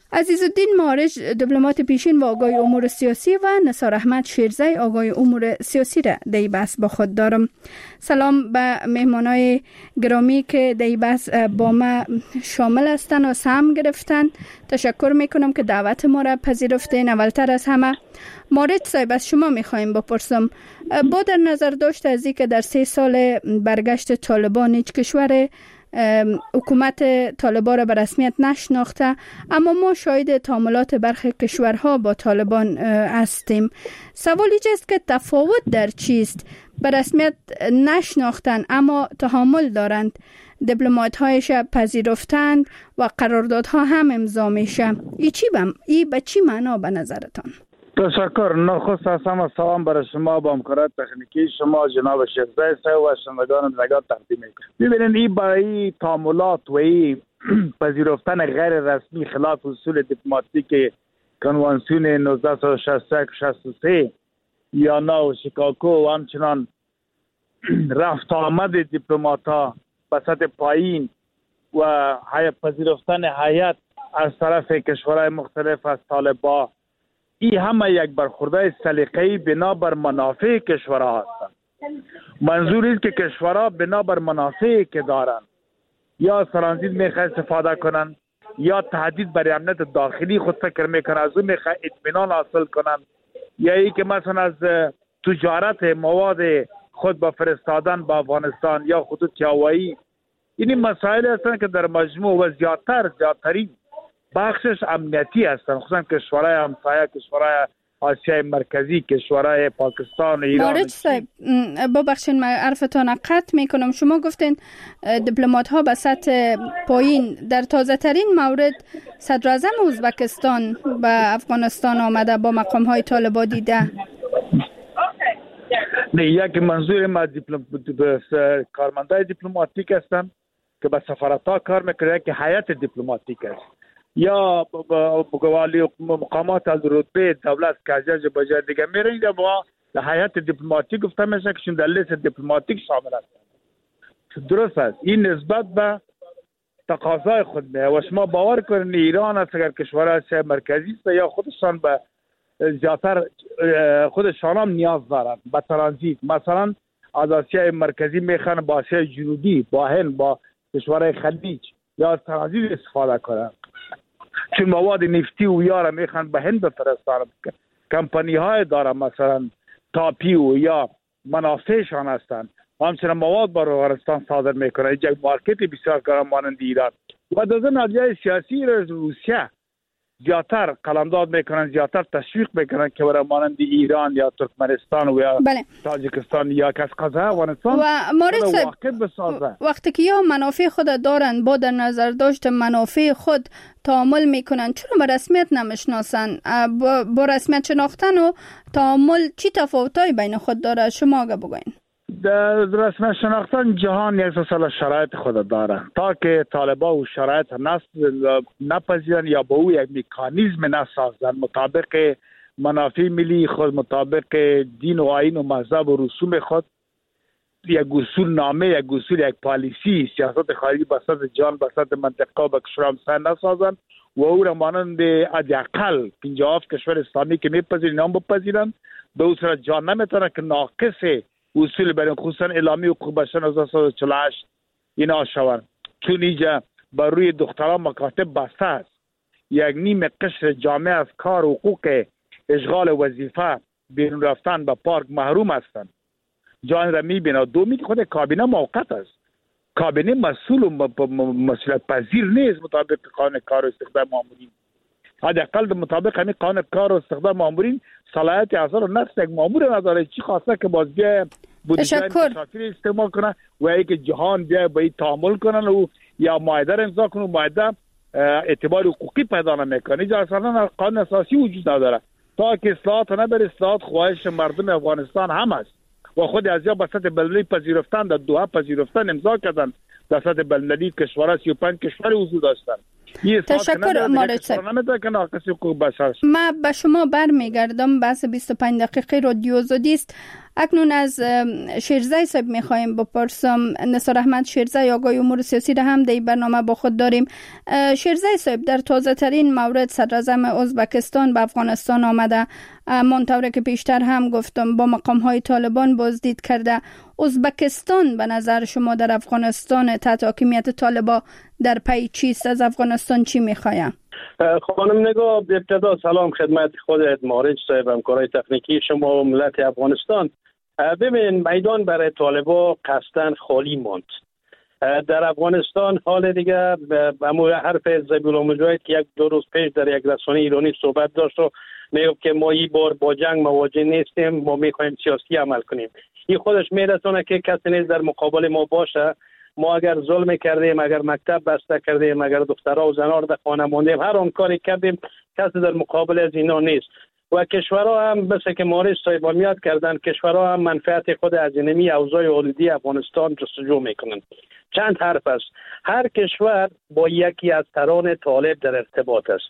عزیزالدین مارج دیپلمات پیشین و آگاه امور سیاسی و نثار احمد شیرزی آگاه امور سیاسی را در بحث با خود دارم. سلام به مهمانای گرامی که در بحث با ما شامل هستند و سهم گرفتن. تشکر میکنم که دعوت ما را پذیرفتین. اولتر از همه مارج صاحب از شما میخوایم بپرسم، با در نظر داشت از اینکه در سه سال برگشت طالبان هیچ کشور حکومت طالبان را به رسمیت نشناخته، اما ما شاهد تعاملات برخی کشورها با طالبان هستیم. سوال اینجاست که تفاوت در چیست؟ به رسمیت نشناختن اما تعامل دارند، دیپلمات هایش پذیرفتند و قراردادها هم امضا میشه. ای چی بم ای به چی معنا به نظرتان؟ تشکر. نخست از همه سلام برای شما با همکاران تکنیکی شما جناب شیرزی صاحب و شنوندگان نگاه تقدیم میکنم. ببینید این برای تعاملات و این پذیرفتن غیر رسمی خلاف اصول دیپلماتیک کنوانسیون نوزده صد و شصت و یک شصت و سه یا نو شیکاگو و همچنان رفت آمد دیپلمات‌ها به سطح پایین و پذیرفتن هیئت از طرف کشورهای مختلف از طالبان، این همه یک برخورده سلیقه‌ای بنابر منافع کشورها هستند. منظور است که کشورها بنابر منافعی که دارند یا سرانزید میخواه استفاده کنند یا تهدید برای امنیت داخلی خود فکر میکنند، از اون میخواه اطمینان حاصل کنند، یا ای که مثلا از تجارت مواد خود با فرستادن با افغانستان یا خطوط هوایی. این مسائل هستند که در مجموع و زیادتر زیادترین بخشش امنیتی هستند، خصوصا کشورهای همسایه، کشورهای آسیای مرکزی، کشورهای پاکستان و ایران. مارج صاحب ببخشید من حرفتان قطع میکنم. شما گفتین دیپلمات ها به سطح پایین. در تازه ترین مورد صدر اعظم ازبکستان به افغانستان آمده با مقام های طالبان دیده. نه، یک منظور ما دیپلم کارمندای دیپلماتیک هستند که به سفارت ها کار میکنه که هیئت دیپلماتیک است یا بگوالی مقامات از رتبه دولت که از جای به جای دیگه میرن یا با هیئت دیپلماتیک گفته میشه که چون در لیست دیپلماتیک شامل هستند. درست است. این نسبت به تقاضای خود میه و شما باور کنید ایران است اگر کشورهای آسیای مرکزی است یا خودشان به زیادتر خودشان هم نیاز دارند به ترانزیت، مثلا از آسیای مرکزی میخوان با آسیای جنوبی، با هند، با کشورهای خلیج یا از ترانزیت استفاده کنند، چون مواد نفتی و یارا میخوان به هند بفرستند. کمپانی های دارن مثلا تاپی و یا منافعشان هستند، همچنین مواد با افغانستان صادر میکنه. یک مارکت بسیار کارم مانند ایران و در ضمن ابزار سیاسی روسیه زیادتر قلمداد میکنن، زیادتر تشویق میکنن که برای مانند ایران یا ترکمنستان و یا بله. تاجیکستان یا کشقزه افغانستان و مورد وقتی که یا منافع خود دارن با در نظر داشت منافع خود تعامل میکنن، چون به رسمیت نمیشناسن؟ با رسمیت شناختن و تعامل چی تفاوتایی بین خود داره؟ شما اگه بگوین. در رسم شناختن جهان یک سال شرایط خود داره تا که طالبان و شرایط نپذیرن یا با او یک مکانیزم نسازن مطابق منافع ملی خود، مطابق دین و آیین و مذهب و رسوم خود، یک اصول نامه، یک اصول، یک پالیسی سیاست خارجی بساط جان بساط منطقه و کشور همسایه نسازن و او را مانند حداقل پنجاه کشور اسلامی که میپذیرن هم بپذیرن. به او صورت جان نمیتونه که ناقص اصول برای خصوصا اعلامی حقوق بشر هزار و سیصد و چهل و هشت اینا شوند، چون اینجا بر روی دختران مکاتب بسته است. یک نیم قشر جامعه از کار و حقوق اشغال وظیفه بیرون رفتن به پارک محروم هستند. جان را میبینه. دومی خود کابینه موقت است. کابینه مسئول و مسئولیت پذیر نیست مطابق قانون کار و استخدام مامورین. حداقل مطابق همین قانون کار و استخدام مامورین صلاحیت اصلا رو نفس یک مامور نداره. چی خواسته که باز بیا بودجه مشاکل استعمال کنه و ای که جهان بیا با این تعامل کنن و یا معاهده را امضا کنه و معاهده اعتبار حقوقی پیدا نمیکنه. اینجا اصلا قانون اساسی وجود نداره. تا که اصلاحات نبره، اصلاحات خواهش مردم افغانستان هم است و خود از یا به سطح بین‌المللی پذیرفتن، در دوحه پذیرفتن امضا کردن، در سطح بین‌المللی کشورها سی و پنج کشور حضور داشتن. تشکر مارج صاحب. ما به شما برمیگردم. بحث بیست و پنج دقیقه رادیو آزادی است. اکنون از شیرزای صاحب میخوایم بپرسم. نثار احمد شیرزای آگاهی امور سیاسی را هم در برنامه با خود داریم. شیرزای صاحب، در تازه ترین مورد صدراعظم ازبکستان به افغانستان آمده، منطوره که پیشتر هم گفتم با مقام های طالبان بازدید کرده. ازبکستان به نظر شما در افغانستان تحت حاکمیت طالبان در پی چیست؟ از افغانستان چی میخواید؟ خانم نگاه، ابتدا سلام خدمت خودت، مارج صاحب، همکارای تکنیکی شما و ملت افغانستان. ببین، میدان برای طالبان قصداً خالی ماند. در افغانستان حال دیگه امور حرف ذبیح الله مجاهد که یک دو روز پیش در یک رسانه ایرانی صحبت داشت و میگفت که ما این بار با جنگ مواجه نیستیم، ما میخوایم سیاسی عمل کنیم. این خودش میرسونه که کسی نیست در مقابل ما باشه. ما اگر ظلم کردیم، اگر مکتب بسته کردیم، اگر دخترها و زنها در خانه ماندیم، هر آن کاری کردیم، کسی در مقابل از اینا نیست. و کشورها هم مثل که مارش صاحب میاد کردن، کشورها هم منفعت خود از اینمی اوضاع آلودی افغانستان جستجو میکنن. چند حرف است. هر کشور با یکی از تران طالب در ارتباط است.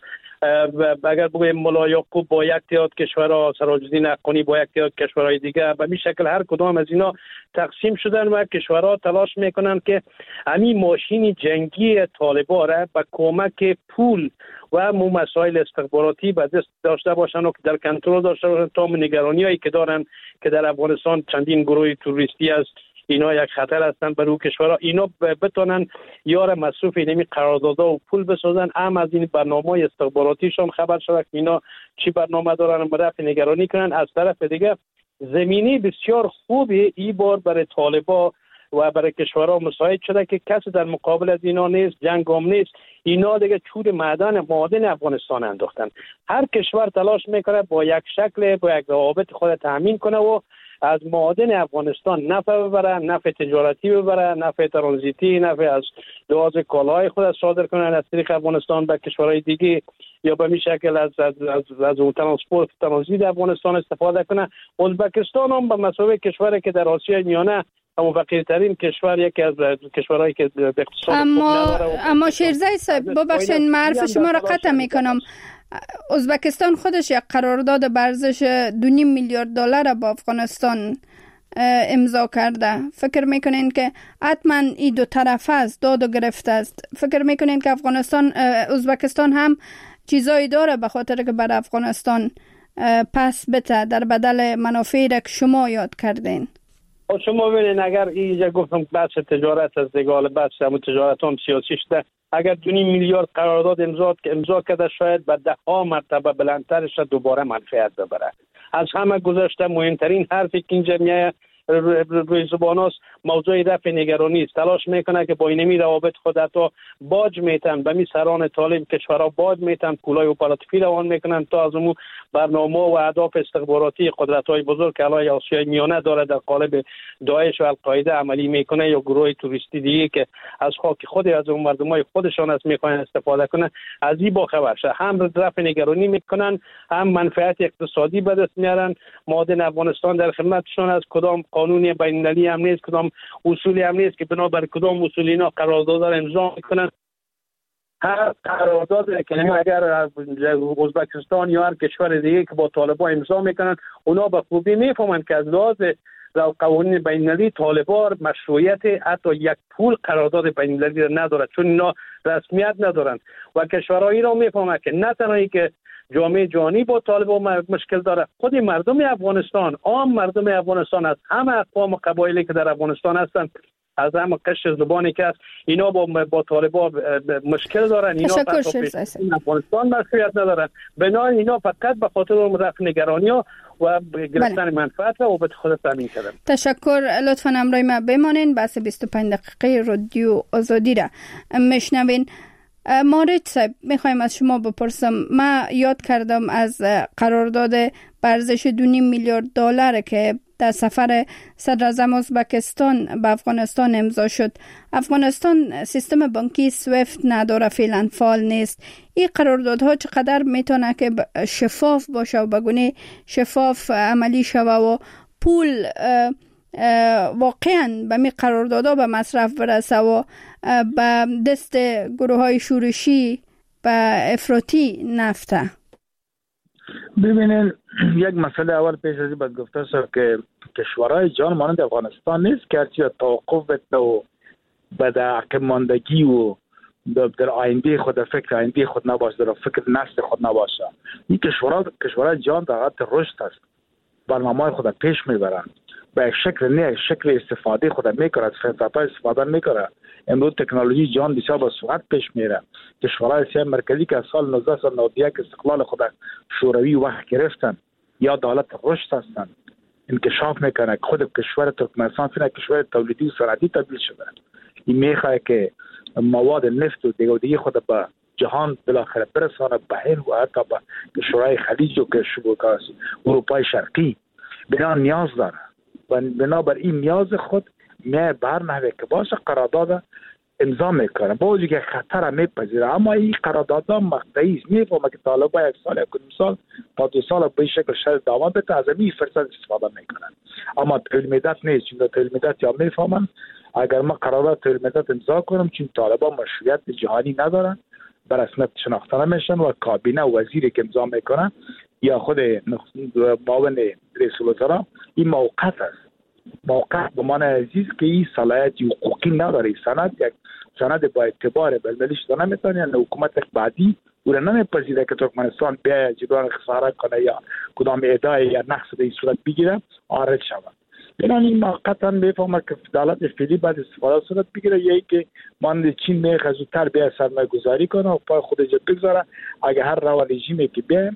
اگر بگویم ملا یعقوب با یک تعداد کشورها، سراج الدین حقانی با یک تعداد کشورهای دیگه، به این شکل هر کدام از اینا تقسیم شدن و کشورها تلاش میکنن که همین ماشین جنگی طالبان را به کمک پول و مو مسائل استخباراتی به دست داشته باشن و در کنترل داشته باشن تا نگرانی‌هایی که دارن که در افغانستان چندین گروه توریستی است، اینا یک خطر هستند برای کشورها، اینا بتونن یار مصروف اینمی قراردادها و پول بسازن. هم از این برنامه‌های استخباراتیشون خبر شده که اینا چی برنامه دارن، به رفع نگرانی کنن. از طرف دیگه زمینی بسیار خوبی ای بار برای طالبان و برای کشورها مساعد شده که کسی در مقابل از اینا نیست، جنگ هم نیست. اینا دیگه چور معدن معادن افغانستان انداختن. هر کشور تلاش میکنه با یک شکل با یک روابط خود تامین کنه و از معادن افغانستان نفع ببره، نفع تجارتی ببره، نفع ترانزیتی، نفع از لحاظ کالاهای خود صادر کنن از طریق افغانستان به کشورهای دیگه، یا به می شکل از از از, از اون ترانسپورت ترانزیت افغانستان استفاده کنه. ازبکستان هم به مسابقه کشوری که در آسیای میانه اما فقیرترین کشور، یکی از کشورهایی که به اقتصاد اما اما شیرزای صاحب ببخشید معرف شما را قطع میکنم. ازبکستان خودش یک قرارداد به ارزش دو نیم میلیارد دلار با افغانستان امضا کرده. فکر میکنین که حتما این دو طرفه است، داد و گرفت است؟ فکر میکنین که افغانستان ازبکستان هم چیزایی داره به خاطر که بر افغانستان پس بته در بدل منافعی را که شما یاد کردین؟ شما ببینید، اگر اینجا گفتم بحث تجارت از دیگه، بحث همون تجارت هم سیاسی شده، اگر دو نیم میلیارد قرارداد امضا امضا کرده شاید به ده ها مرتبه بلندترش دوباره منفعت ببره. از همه گذشته مهمترین حرفی که اینجا میایه روی زبان است موضوع رفع نگرانی است. تلاش میکنه که با اینمی روابط خود حتی باج میتن به می سران طالب کشورها باج میتن، پولای اپراتیفی روان میکنن تا از اون برنامه و اهداف استخباراتی قدرت‌های بزرگ که الان آسیای میانه داره در قالب داعش و القاعده عملی میکنه یا گروه توریستی دیگه که از خاک خود از اون مردمای خودشان از میخوان استفاده کنن، از این با خبر شه. هم رفع نگرانی میکنن، هم منفعت اقتصادی به دست میارن. معادن افغانستان در خدمتشون از کدام قانونی بین‌المللی هم نیست، کدام اصولی هم نیست که بنابر کدام اصولی اینا قرارداد را امضا میکنن. هر قرارداد که اگر ازبکستان یا هر کشور دیگه که با طالبان امضا میکنن، اونا به خوبی میفهمن که از لحاظ قوانین بین‌المللی طالبان مشروعیت حتی یک پول قرارداد بین‌المللی را نداره، چون اینا رسمیت ندارن. و کشورهای را میفهمن که نه تنهایی که جامعه جهانی با طالبان مشکل داره، خود مردم افغانستان، عام مردم افغانستان، از همه اقوام و قبایلی که در افغانستان هستن، از همه قشر زبانی که هست، اینا با با طالبان مشکل دارن. اینا افغانستان مشروعیت ندارن. بنابراین اینا فقط به خاطر رفع نگرانی ها و گرفتن منفعت و به خود تامین کردن. تشکر. لطفاً همراه ما بمانین. بحث بیست و پنج دقیقه رادیو آزادی را میشنوین. مارج صاحب، میخوایم از شما بپرسم، ما یاد کردم از قرارداد به ارزش دو نیم میلیارد دلار که در سفر صدراعظم ازبکستان به افغانستان امضا شد. افغانستان سیستم بانکی سویفت نداره، فعلا فعال نیست. این قراردادها چقدر میتونه که شفاف باشه و بگونه شفاف عملی شوه و پول واقعا به می قراردادها به مصرف برسه و به دست گروه های شورشی و افراطی نفته؟ ببینین یک مسئله اول پیش از این باید گفته شد که کشورهای جهان مانند افغانستان نیست که هرچی توقف بده و به عقب ماندگی و در آینده خود فکر آینده خود نباشه، در فکر نسل خود نباشه. این کشورها کشورهای جهان در حالت رشد است، برنامه خود پیش میبرند، به شکل نه شکل استفاده خود میکنه، از فرصت‌ها استفاده میکنه. امروز تکنولوژی جهان بسیار با سرعت پیش میره. کشورهای آسیای مرکزی که از سال نوزده نود و یک استقلال خود شوروی وقت گرفتن یا در حالت رشد هستند، انکشاف میکنه. خود کشور ترکمنستان فعلا کشور تولیدی و صنعتی تبدیل شده. این میخواد که مواد نفت و دیگه دیگه خود به جهان بالاخره برسانه، به هند و حتی به کشورهای خلیج و کشورهای اروپای شرقی. بنا نیاز داره و بنابر این نیاز خود می برنامه که باشه قرارداد امضا میکنه، با وجود که خطر میپذیره. اما این قراردادها مقطعی است. میفهمه که طالبان یک سال یک سال تا دو سال به شکل شرط دوام بده، از این فرصت استفاده میکنن. اما طول مدت نیست. چون طول مدت یا میفهمن اگر ما قرارداد طول مدت امضا کنم، چون طالبان مشروعیت جهانی ندارن، به رسمیت شناخته نمیشن و کابینه و وزیری که امضا میکنن یا خود معاون رئیس الوزراء این موقت است. موقت به معنی عزیز که این صلاحیت حقوقی نداره. سند یک سند با اعتبار بلملی شده نمیتونه، یعنی حکومت بعدی او را نمیپذیره که ترکمنستان به جبران خسارت کنه یا کدام ادعای یا نقص به این صورت بگیره آرد شود. بنابراین موقتا میفهمه که دولت فعلی باید استفاده صورت بگیره، یا که مانند چین میخواد زودتر به سرمایه گذاری کنه و پای خودش بگذاره. اگه هر روا رژیمی که بیه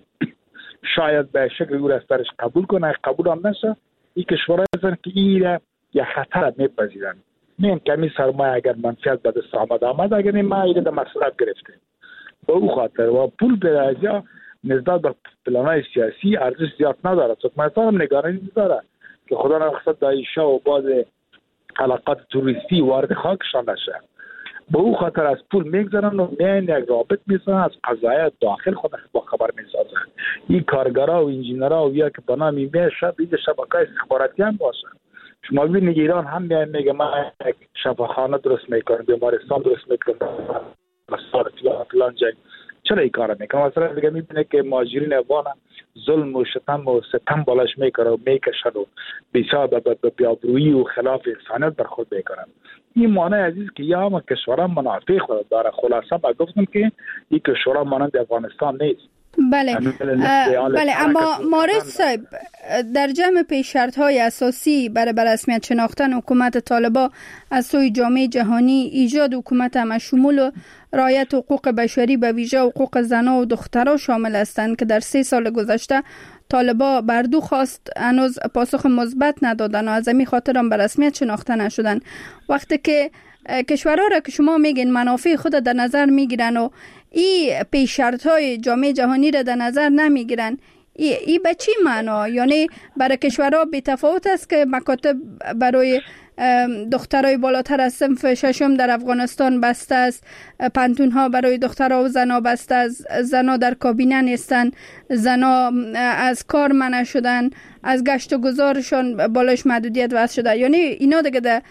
شاید به شکل او را از درش قبول کنه، قبول هم نشه، این کشورها هستن که این را یا خطر میپذیرن. نه کمی سرمایه اگر منفعت به دست آمد آمد، اگر این ما ایره در مصرف گرفته به او خاطر و پول به ازیا نسبت به پلانهای سیاسی ارزش زیاد نداره. ترکمنستان هم نگرانی داره که خدا نخواست داعش‌ها و بعض علاقات توریستی وارد خاکشان نشه. به او خاطر از پول میگذارن و میان یک رابط میسازن، از قضایای داخل خود با خبر میسازن. این کارگرها و انجینرها و یا که بنا میشه این شبکه‌های استخباراتی هم باشن. شما ببینید ایران هم میان میگه ما یک شفاخانه درست میکنیم، بیمارستان درست میکنیم، مسار فلان جای. چرا این کارا میکنه؟ مثلا دیگه میبینه که مهاجرین افغان ظلم و شتم و ستم بالاش میکنه و میکشن و بسیار به بیابرویی و خلاف انسانیت بر خود میکنن. این معنی عزیز که یا ما کشورها منافع خود داره. خلاصه با گفتم که این کشورها مانند افغانستان نیست. بله بله اما مارس صاحب، در جمع پیش شرط های اساسی برای رسمیت شناختن حکومت طالبان از سوی جامعه جهانی ایجاد حکومت همشمول و رعایت حقوق بشری به ویژه حقوق زنان و دختران شامل هستند که در سه سال گذشته طالبان بر دو خواست هنوز پاسخ مثبت ندادن و از همین خاطر هم به رسمیت شناخته نشدن. وقتی که کشورها را که شما میگین منافع خود در نظر میگیرن و این پیش شرط های جامعه جهانی را در نظر نمیگیرن، ای, ای به چی معنا؟ یعنی برای کشورها بی تفاوت است که مکاتب برای دخترای بالاتر از صنف ششم در افغانستان بسته است، پانتون ها برای دخترها و زنا بسته است، زنا در کابینه نیستن، زنا از کار منع شدن، از گشت و گذارشان بالاش محدودیت وضع شده. یعنی اینا دیگه ده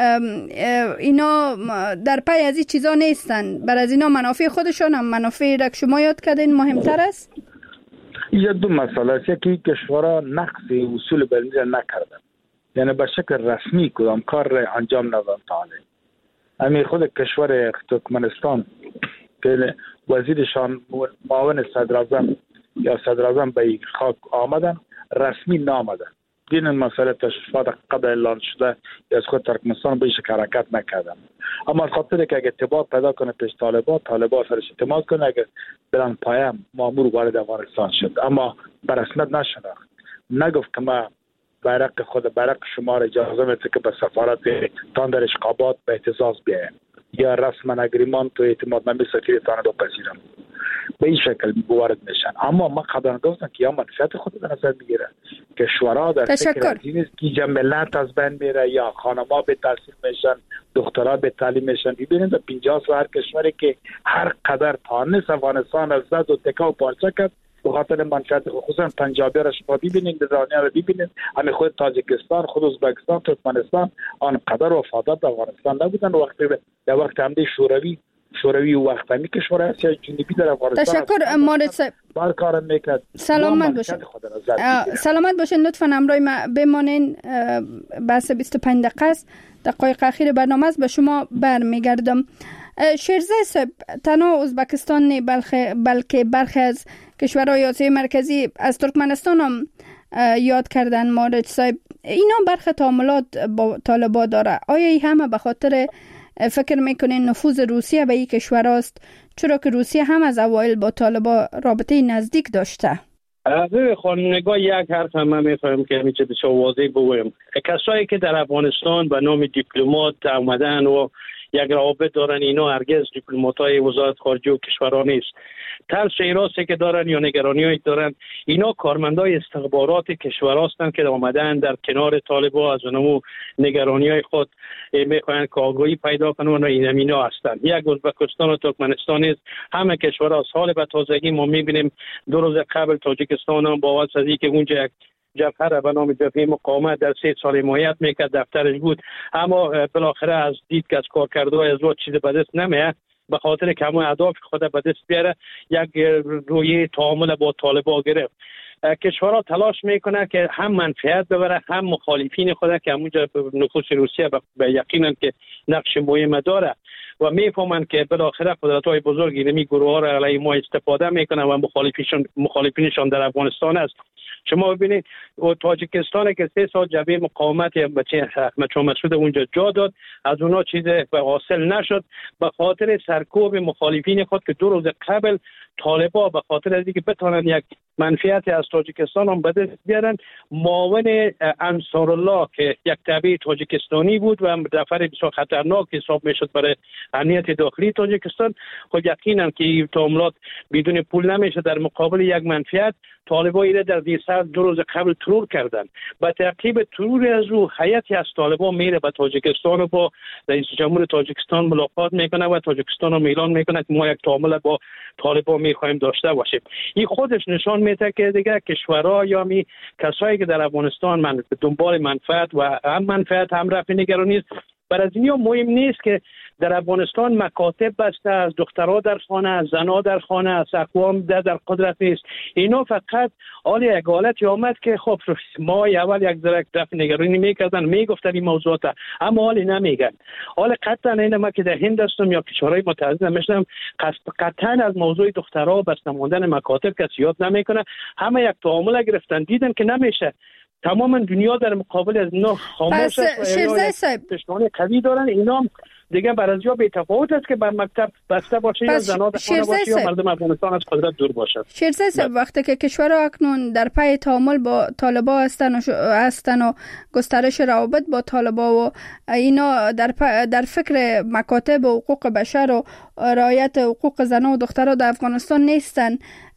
اینا در پی از این چیزا نیستن. بر از اینا منافع خودشان هم منافع را که شما یاد کردین مهمتر است. این دو مسئله است که کشورها نقض اصول بلندی نکردن، یعنی به شکل رسمی کدام کار را انجام ندادن. تعالی همین خود کشور ترکمنستان که وزیرشان معاون صدراعظم یا صدراعظم به خاک آمدن رسمی نامدن. این مسئله تشریفات قبل اعلان شده از خود ترکمنستان به شکل حرکت نکردن. اما از خاطر که اگه اعتماد پیدا کنه پیش طالبان، طالبان سرش اعتماد کنه، اگه برن پایم مامور وارد افغانستان شد، اما به رسمیت نشناخت، نگفت که ما بیرق خود بیرق شما را اجازه میده که به سفارت تان در اشقابات به اعتزاز بیایم یا رسما اگریمان تو اعتماد نمی سفیرتان رو پذیرم. به این شکل وارد میشن. اما ما قبلا گفتم که یا منفعت خود در نظر میگیره که شورا در فکر از این است که جملت از بین میره یا خانما به تحصیل میشن، دخترها به تعلیم میشن. ببینید در پنجاه سال هر کشوری که هر قدر تانست افغانستان از زد و تکا و پارچه کرد به خاطر منفعت خصوصا پنجابی را شما ببینید، دزانیا را ببینید، همه خود تاجیکستان، خود ازبکستان، ترکمنستان آن قدر وفادار به افغانستان نبودن. وقتی در وقت حمله شوروی شوروی و وقت همی کشور آسیا جنوبی در افغانستان. تشکر مورد صاحب. بار کارم میکرد. سلامت باشین. سلامت باشین. لطفاً همراه ما بمانین. بحث بیست و پنج دقیقه است. دقایق اخیر برنامه است. به شما برمیگردم. شیرزه صاحب، تنها ازبکستان نه بلکه برخی از کشورهای آسیای مرکزی از ترکمنستان هم یاد کردن مورد صاحب. اینا برخی تعاملات با طالبان داره. آیا این همه به خاطر فکر میکنین نفوذ روسیه به این کشور است، چرا که روسیه هم از اوایل با طالبان رابطه نزدیک داشته؟ به خانم نگاه یک حرف هم من میخوایم که همیشه بسیار واضح بگویم. کسایی که در افغانستان به نام دیپلمات آمدن و یک روابط دارن، اینا هرگز دیپلمات‌های وزارت خارجه و کشورها نیست. ترس ایراستی که دارن یا نگرانی‌هایی دارن، اینا کارمندای استخبارات کشور هستند که آمدن در کنار طالبان از اونمو نگرانی‌های خود میخواین که آگاهی پیدا کنن و این اینا هستند. یک ازبکستان و ترکمنستان است. همه کشورها از حال به تازگی ما می‌بینیم دو روز قبل تاجیکستان هم با واسطه اینکه اونجا یک جبهه به نام جبهه مقاومت در سه سال حمایت میکرد، دفترش بود، اما بالاخره از دید که از کارکردهای از وقت چیز به دست نمیاد، به خاطر که همون اهداف خود به دست بیاره یک رویه تعامل با طالبان گرفت. کشورها تلاش میکنه که هم منفعت ببره هم مخالفین خود که همونجا نفوذ روسیه به یقینا که نقش مهم داره و میفهمن که بالاخره قدرت‌های بزرگ اینمی گروه‌ها را علیه ما استفاده میکنن و مخالفینشون مخالفینشون در افغانستان است. شما ببینید تاجیکستان که سه سال جبهه مقاومت بچه احمد شاه مسعود اونجا جا داد، از اونا چیز حاصل نشد به خاطر سرکوب مخالفین خود که دو روز قبل طالبان به خاطر از اینکه بتونن یک منفعت از تاجیکستان هم به دست بیارن، معاون انصار الله که یک تابع تاجیکستانی بود و دفتر بسیار خطرناک حساب میشد برای امنیت داخلی تاجیکستان، خود یقینا که این تعاملات بدون پول نمیشه در مقابل یک منفعت. طالبان ایره در دیسر دو روز قبل ترور کردن. با تعقیب ترور از او هیئتی از طالبان میره به تاجیکستان و با رئیس جمهور تاجیکستان ملاقات میکنه و تاجیکستان رو اعلان میکنه که ما یک تعامل با طالبان میخوایم داشته باشیم. این خودش نشان میده که دیگه کشورها یا می کسایی که در افغانستان من دنبال منفعت و هم منفعت هم رفع نگرانی است، برای از اینها مهم نیست که در افغانستان مکاتب بسته، از دخترها در خانه، از زنها در خانه، از اقوام در, در قدرت نیست. اینا فقط حال یک حالتی آمد که خب ما اول یک درک رفع نگرانی میکردن، میگفتن این موضوعات، اما حالی نمیگن. حال قطعا این ما که در هند هستم یا کشورهای متعدد نمیشتم، قطعا از موضوع دخترها بسته ماندن مکاتب کسی یاد نمیکنه. همه یک تعامل گرفتن، دیدن که نمیشه. تماما دنیا در مقابل از اینا خاموش است. شیرزه صاحب پشتوانه قوی دارن. اینا دیگه برازیا به تفاوت است که بر مکتب بسته باشه یا زنان در خانه باشه یا مردم افغانستان از قدرت دور باشد. شیرزه صاحب، وقتی که کشورها اکنون در پی تعامل با طالبان هستن و هستن و گسترش روابط با طالبان و اینا در در فکر مکاتب و حقوق بشر و رعایت حقوق زنان و دخترها در افغانستان نیستن،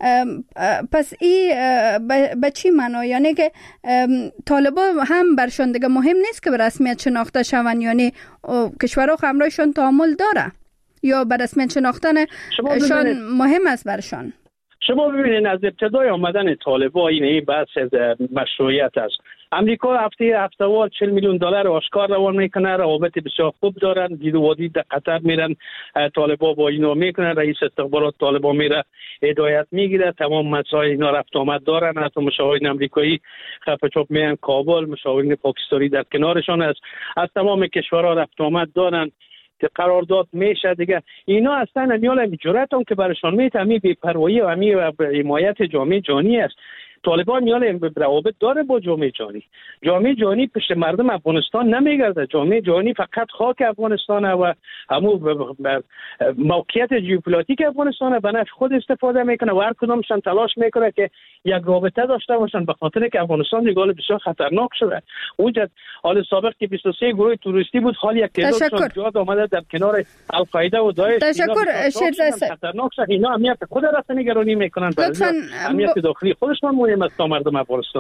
پس این به چی معنا؟ یعنی که طالبان هم برشان دیگه مهم نیست که به رسمیت شناخته شون، یعنی کشورها همراهشان تعامل داره یا به رسمیت شناختن شان مهم است برشان؟ شما ببینید از ابتدای آمدن طالبان این بحث مشروعیت است. امریکا هفته هفته‌وار چهل میلیون دلار آشکار روان میکنه، روابط بسیار خوب دارن، دید و وادی در قطر میرن، طالبان با اینا میکنن، رئیس استخبارات طالبان میره هدایت میگیره، تمام مسائل اینا رفت آمد دارن. حتی مشاورین امریکایی خفه چوب میان کابل، مشاورین پاکستانی در کنارشان است، از تمام کشورها رفت آمد دارن که قرارداد میشه دیگه. اینا اصلا امیال جرأت هم که برشان میته همی بی‌پروایی و همی حمایت جامعه جهانی است. طالبان میال روابط داره با جامعه جهانی. جامعه جهانی پشت مردم افغانستان نمیگرده. جامعه جهانی فقط خاک افغانستان و همون موقعیت ژئوپلیتیک افغانستان به نفع خود استفاده میکنه و هر کدامشون تلاش میکنه که یک رابطه داشته باشن، به خاطر که افغانستان دیگه بسیار خطرناک شده. اونجا حال سابق که بیست و سه گروه توریستی بود، حال یک تعداد زیاد آمده در کنار القاعده و داعش. تشکر شیرزه صاحب. خطرناک شده. اینا امنیت خود را نگرانی میکنن، برای امنیت داخلی خودشون مهم است تا مردم افغانستان.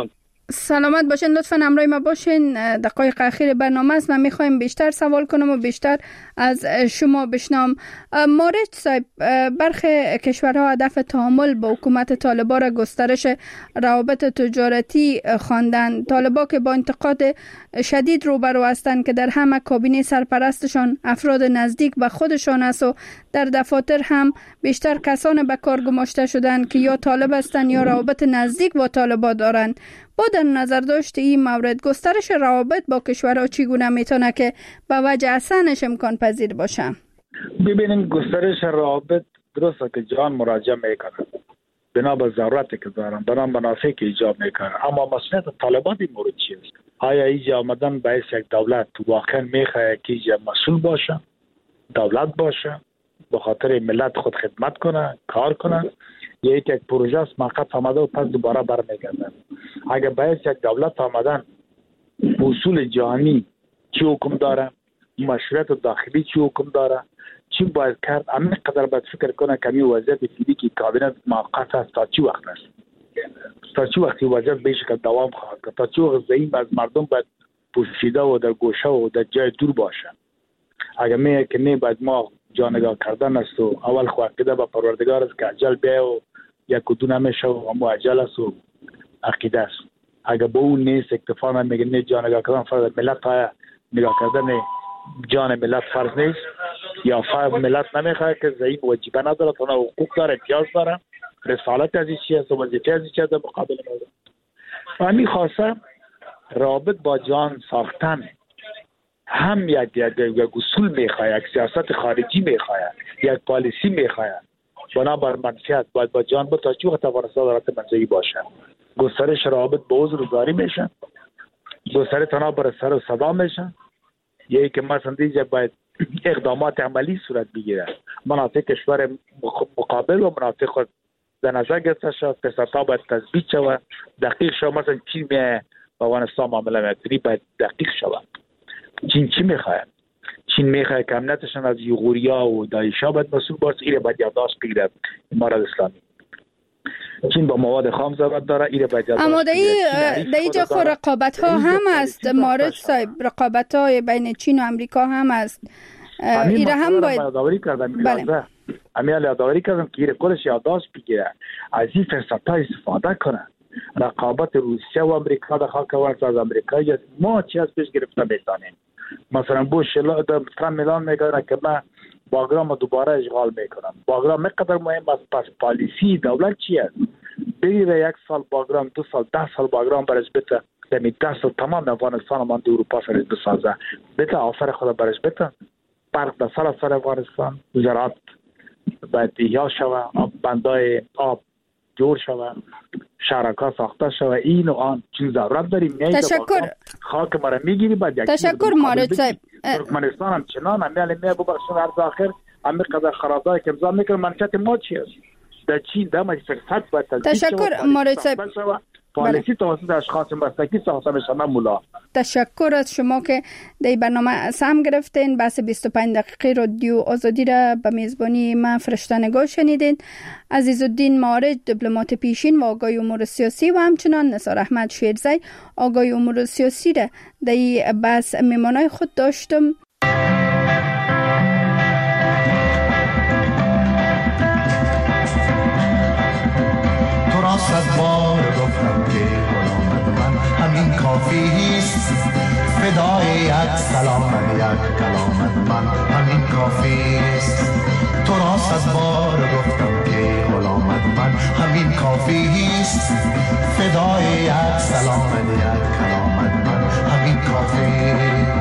سلامت باشین، لطفا همراه ما باشین. دقایق اخیر برنامه است. من میخوایم بیشتر سوال کنم و بیشتر از شما بشنوم. مارج صاحب، برخی کشورها هدف تعامل با حکومت طالبان را گسترش روابط تجارتی خواندن. طالبان که با انتقاد شدید روبرو هستند که در همه کابینه سرپرستشان افراد نزدیک به خودشان است و در دفاتر هم بیشتر کسان به کار گماشته شدند که یا طالب هستند یا روابط نزدیک با طالبان دارند. با در نظر داشت این مورد، گسترش روابط با کشورها چگونه میتونه که به وجه احسنش امکان پذیر باشه؟ ببینیم گسترش روابط درسته که جهان مراجعه میکنه بنا به ضرورتی که دارن، بنا به منافعی که ایجاب میکنه، اما مسئولیت طالبان این مورد چیست؟ آیا اینجا آمدن باعث یک دولت واقعا میخواه که اینجا مسئول باشه، دولت باشه، به خاطر ملت خود خدمت کنه، کار کنه، یا یک پروژه است موقت آمده و پس دوباره برمیگردن؟ اگر باید یک دولت آمدن اصول جهانی چی حکم داره، مشروعیت داخلی چی حکم داره، چی باید کرد، همین قدر باید فکر کنه که این وضعیت فعلی که کابینه موقت است تا چی وقت است، تا چی وقتی وضعیت به شکل دوام خواهد کرد، تا چی وقت زعیم از مردم باید پوشیده و در گوشه و در جای دور باشه. اگر میگه که نه باید ما جانگاه کردن است و اول خواهده به پروردگار است که عجل بیا و یک کدو نمیشه و اما عجل است و عقیده است. اگر با اون نیست اکتفا نمیگه نه جانگاه کردن فرض ملت های نگاه کردن جان ملت فرض نیست، یا فرض ملت نمیخواه که ضعیف وجیبه نداره، تنها حقوق داره، امتیاز داره، رسالت از این چی است و وظیفه از این چی است در مقابل مورد. و همین خواسته رابط با جان ساختن هم یک یک اصول میخواه، یک سیاست خارجی میخواه، یک پالیسی میخواه، بنابر منفیت باید با جان با تا چی وقت افغانستان دارد منزعی باشه. گسترش روابط با عذر گزاری میشه، گسترش تنها بر سر و صدا میشه، یکی که مثلا دیگه باید اقدامات عملی صورت بگیره، مناطق کشور مقابل و مناطق خود در نظر گرفته شد، فسادها باید تثبیت شود، دقیق شود. مثلا چین میه با افغانستان معامله میکنی باید دقیق شود. چین چی میخواه؟ چین میخواه که امنیتشان از یغوریا و داعشا باید مسئول باشه، ایره باید یادداشت بگیره امارات اسلامی. چین با مواد خام ضرورت داره، ایره باید یادداشت اما در اینجا خو رقابت ها هم است مارج صاحب، رقابت های بین چین و امریکا هم است. ایره هم باید یادآوری کردم بله. امیال یادآوری کردم که ایره کلش یادداشت بگیره، از این فرصت‌ها استفاده کنه. رقابت روسیه و امریکا در خاک افغانستان از امریکا ما چی از پیش گرفته میتونیم. مثلا بوش ترامپ اعلان میکنه که من باگرام دوباره اشغال میکنم. باگرام مقدار مهم است، پس پالیسی دولت چی است؟ بگیره یک سال باگرام، دو سال، ده سال باگرام برش بته، دمی ده سال تمام افغانستان من دو اروپا سرش بسازه، بته آفر خود برش بته، برق در سال سر افغانستان، زراعت باید احیا شوه، بندای آب جور شوه، شرکا ساخته شوه، این و آن چیز ضرورت داریم. تشکر. خاک ما را میگیری بعد یک تشکر مارج صاحب. ترکمنستان هم چنان همیال میه ببخشون عرض آخر همه قدر خرابایی که امضا میکنه منشأت ما چی است؟ در چین در مجلس فرصت باید تشکر. تشکر مارج صاحب. پالیسی توسط اشخاص بستگی ساخته میشه مولا. تشکر از شما که در برنامه سهم گرفتین. بحث بیست و پنج دقیقه رادیو آزادی را به میزبانی من فرشته نگاه شنیدین. عزیزالدین مارج، دیپلمات پیشین و آگاه امور سیاسی، و همچنان نثار احمد شیرزی، آگاه امور سیاسی را در این بحث میمانای خود داشتم. تو را صد بار گفتم که غلامت من همین کافیست، فدای یک سلام یک کلامت من همین کافیست. تو را صد بار گفتم که غلامت من همین کافیست، فدای یک سلام یک کلامت من همین کافیست.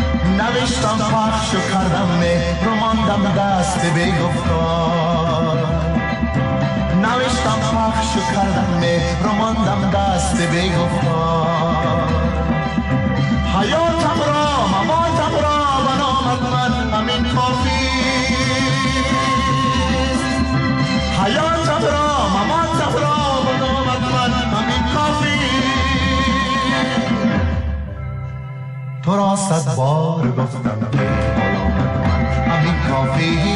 نوشتم پخش و کردم مهر و ماندم دست بی گفتار، رو ماندم دست بی‌گفتار. حیاتم را مماتم را به نامت من همین کافی. حیاتم را مماتم را به نامت من همین کافی. تو را صد بار گفتم که غلامت من همین کافی.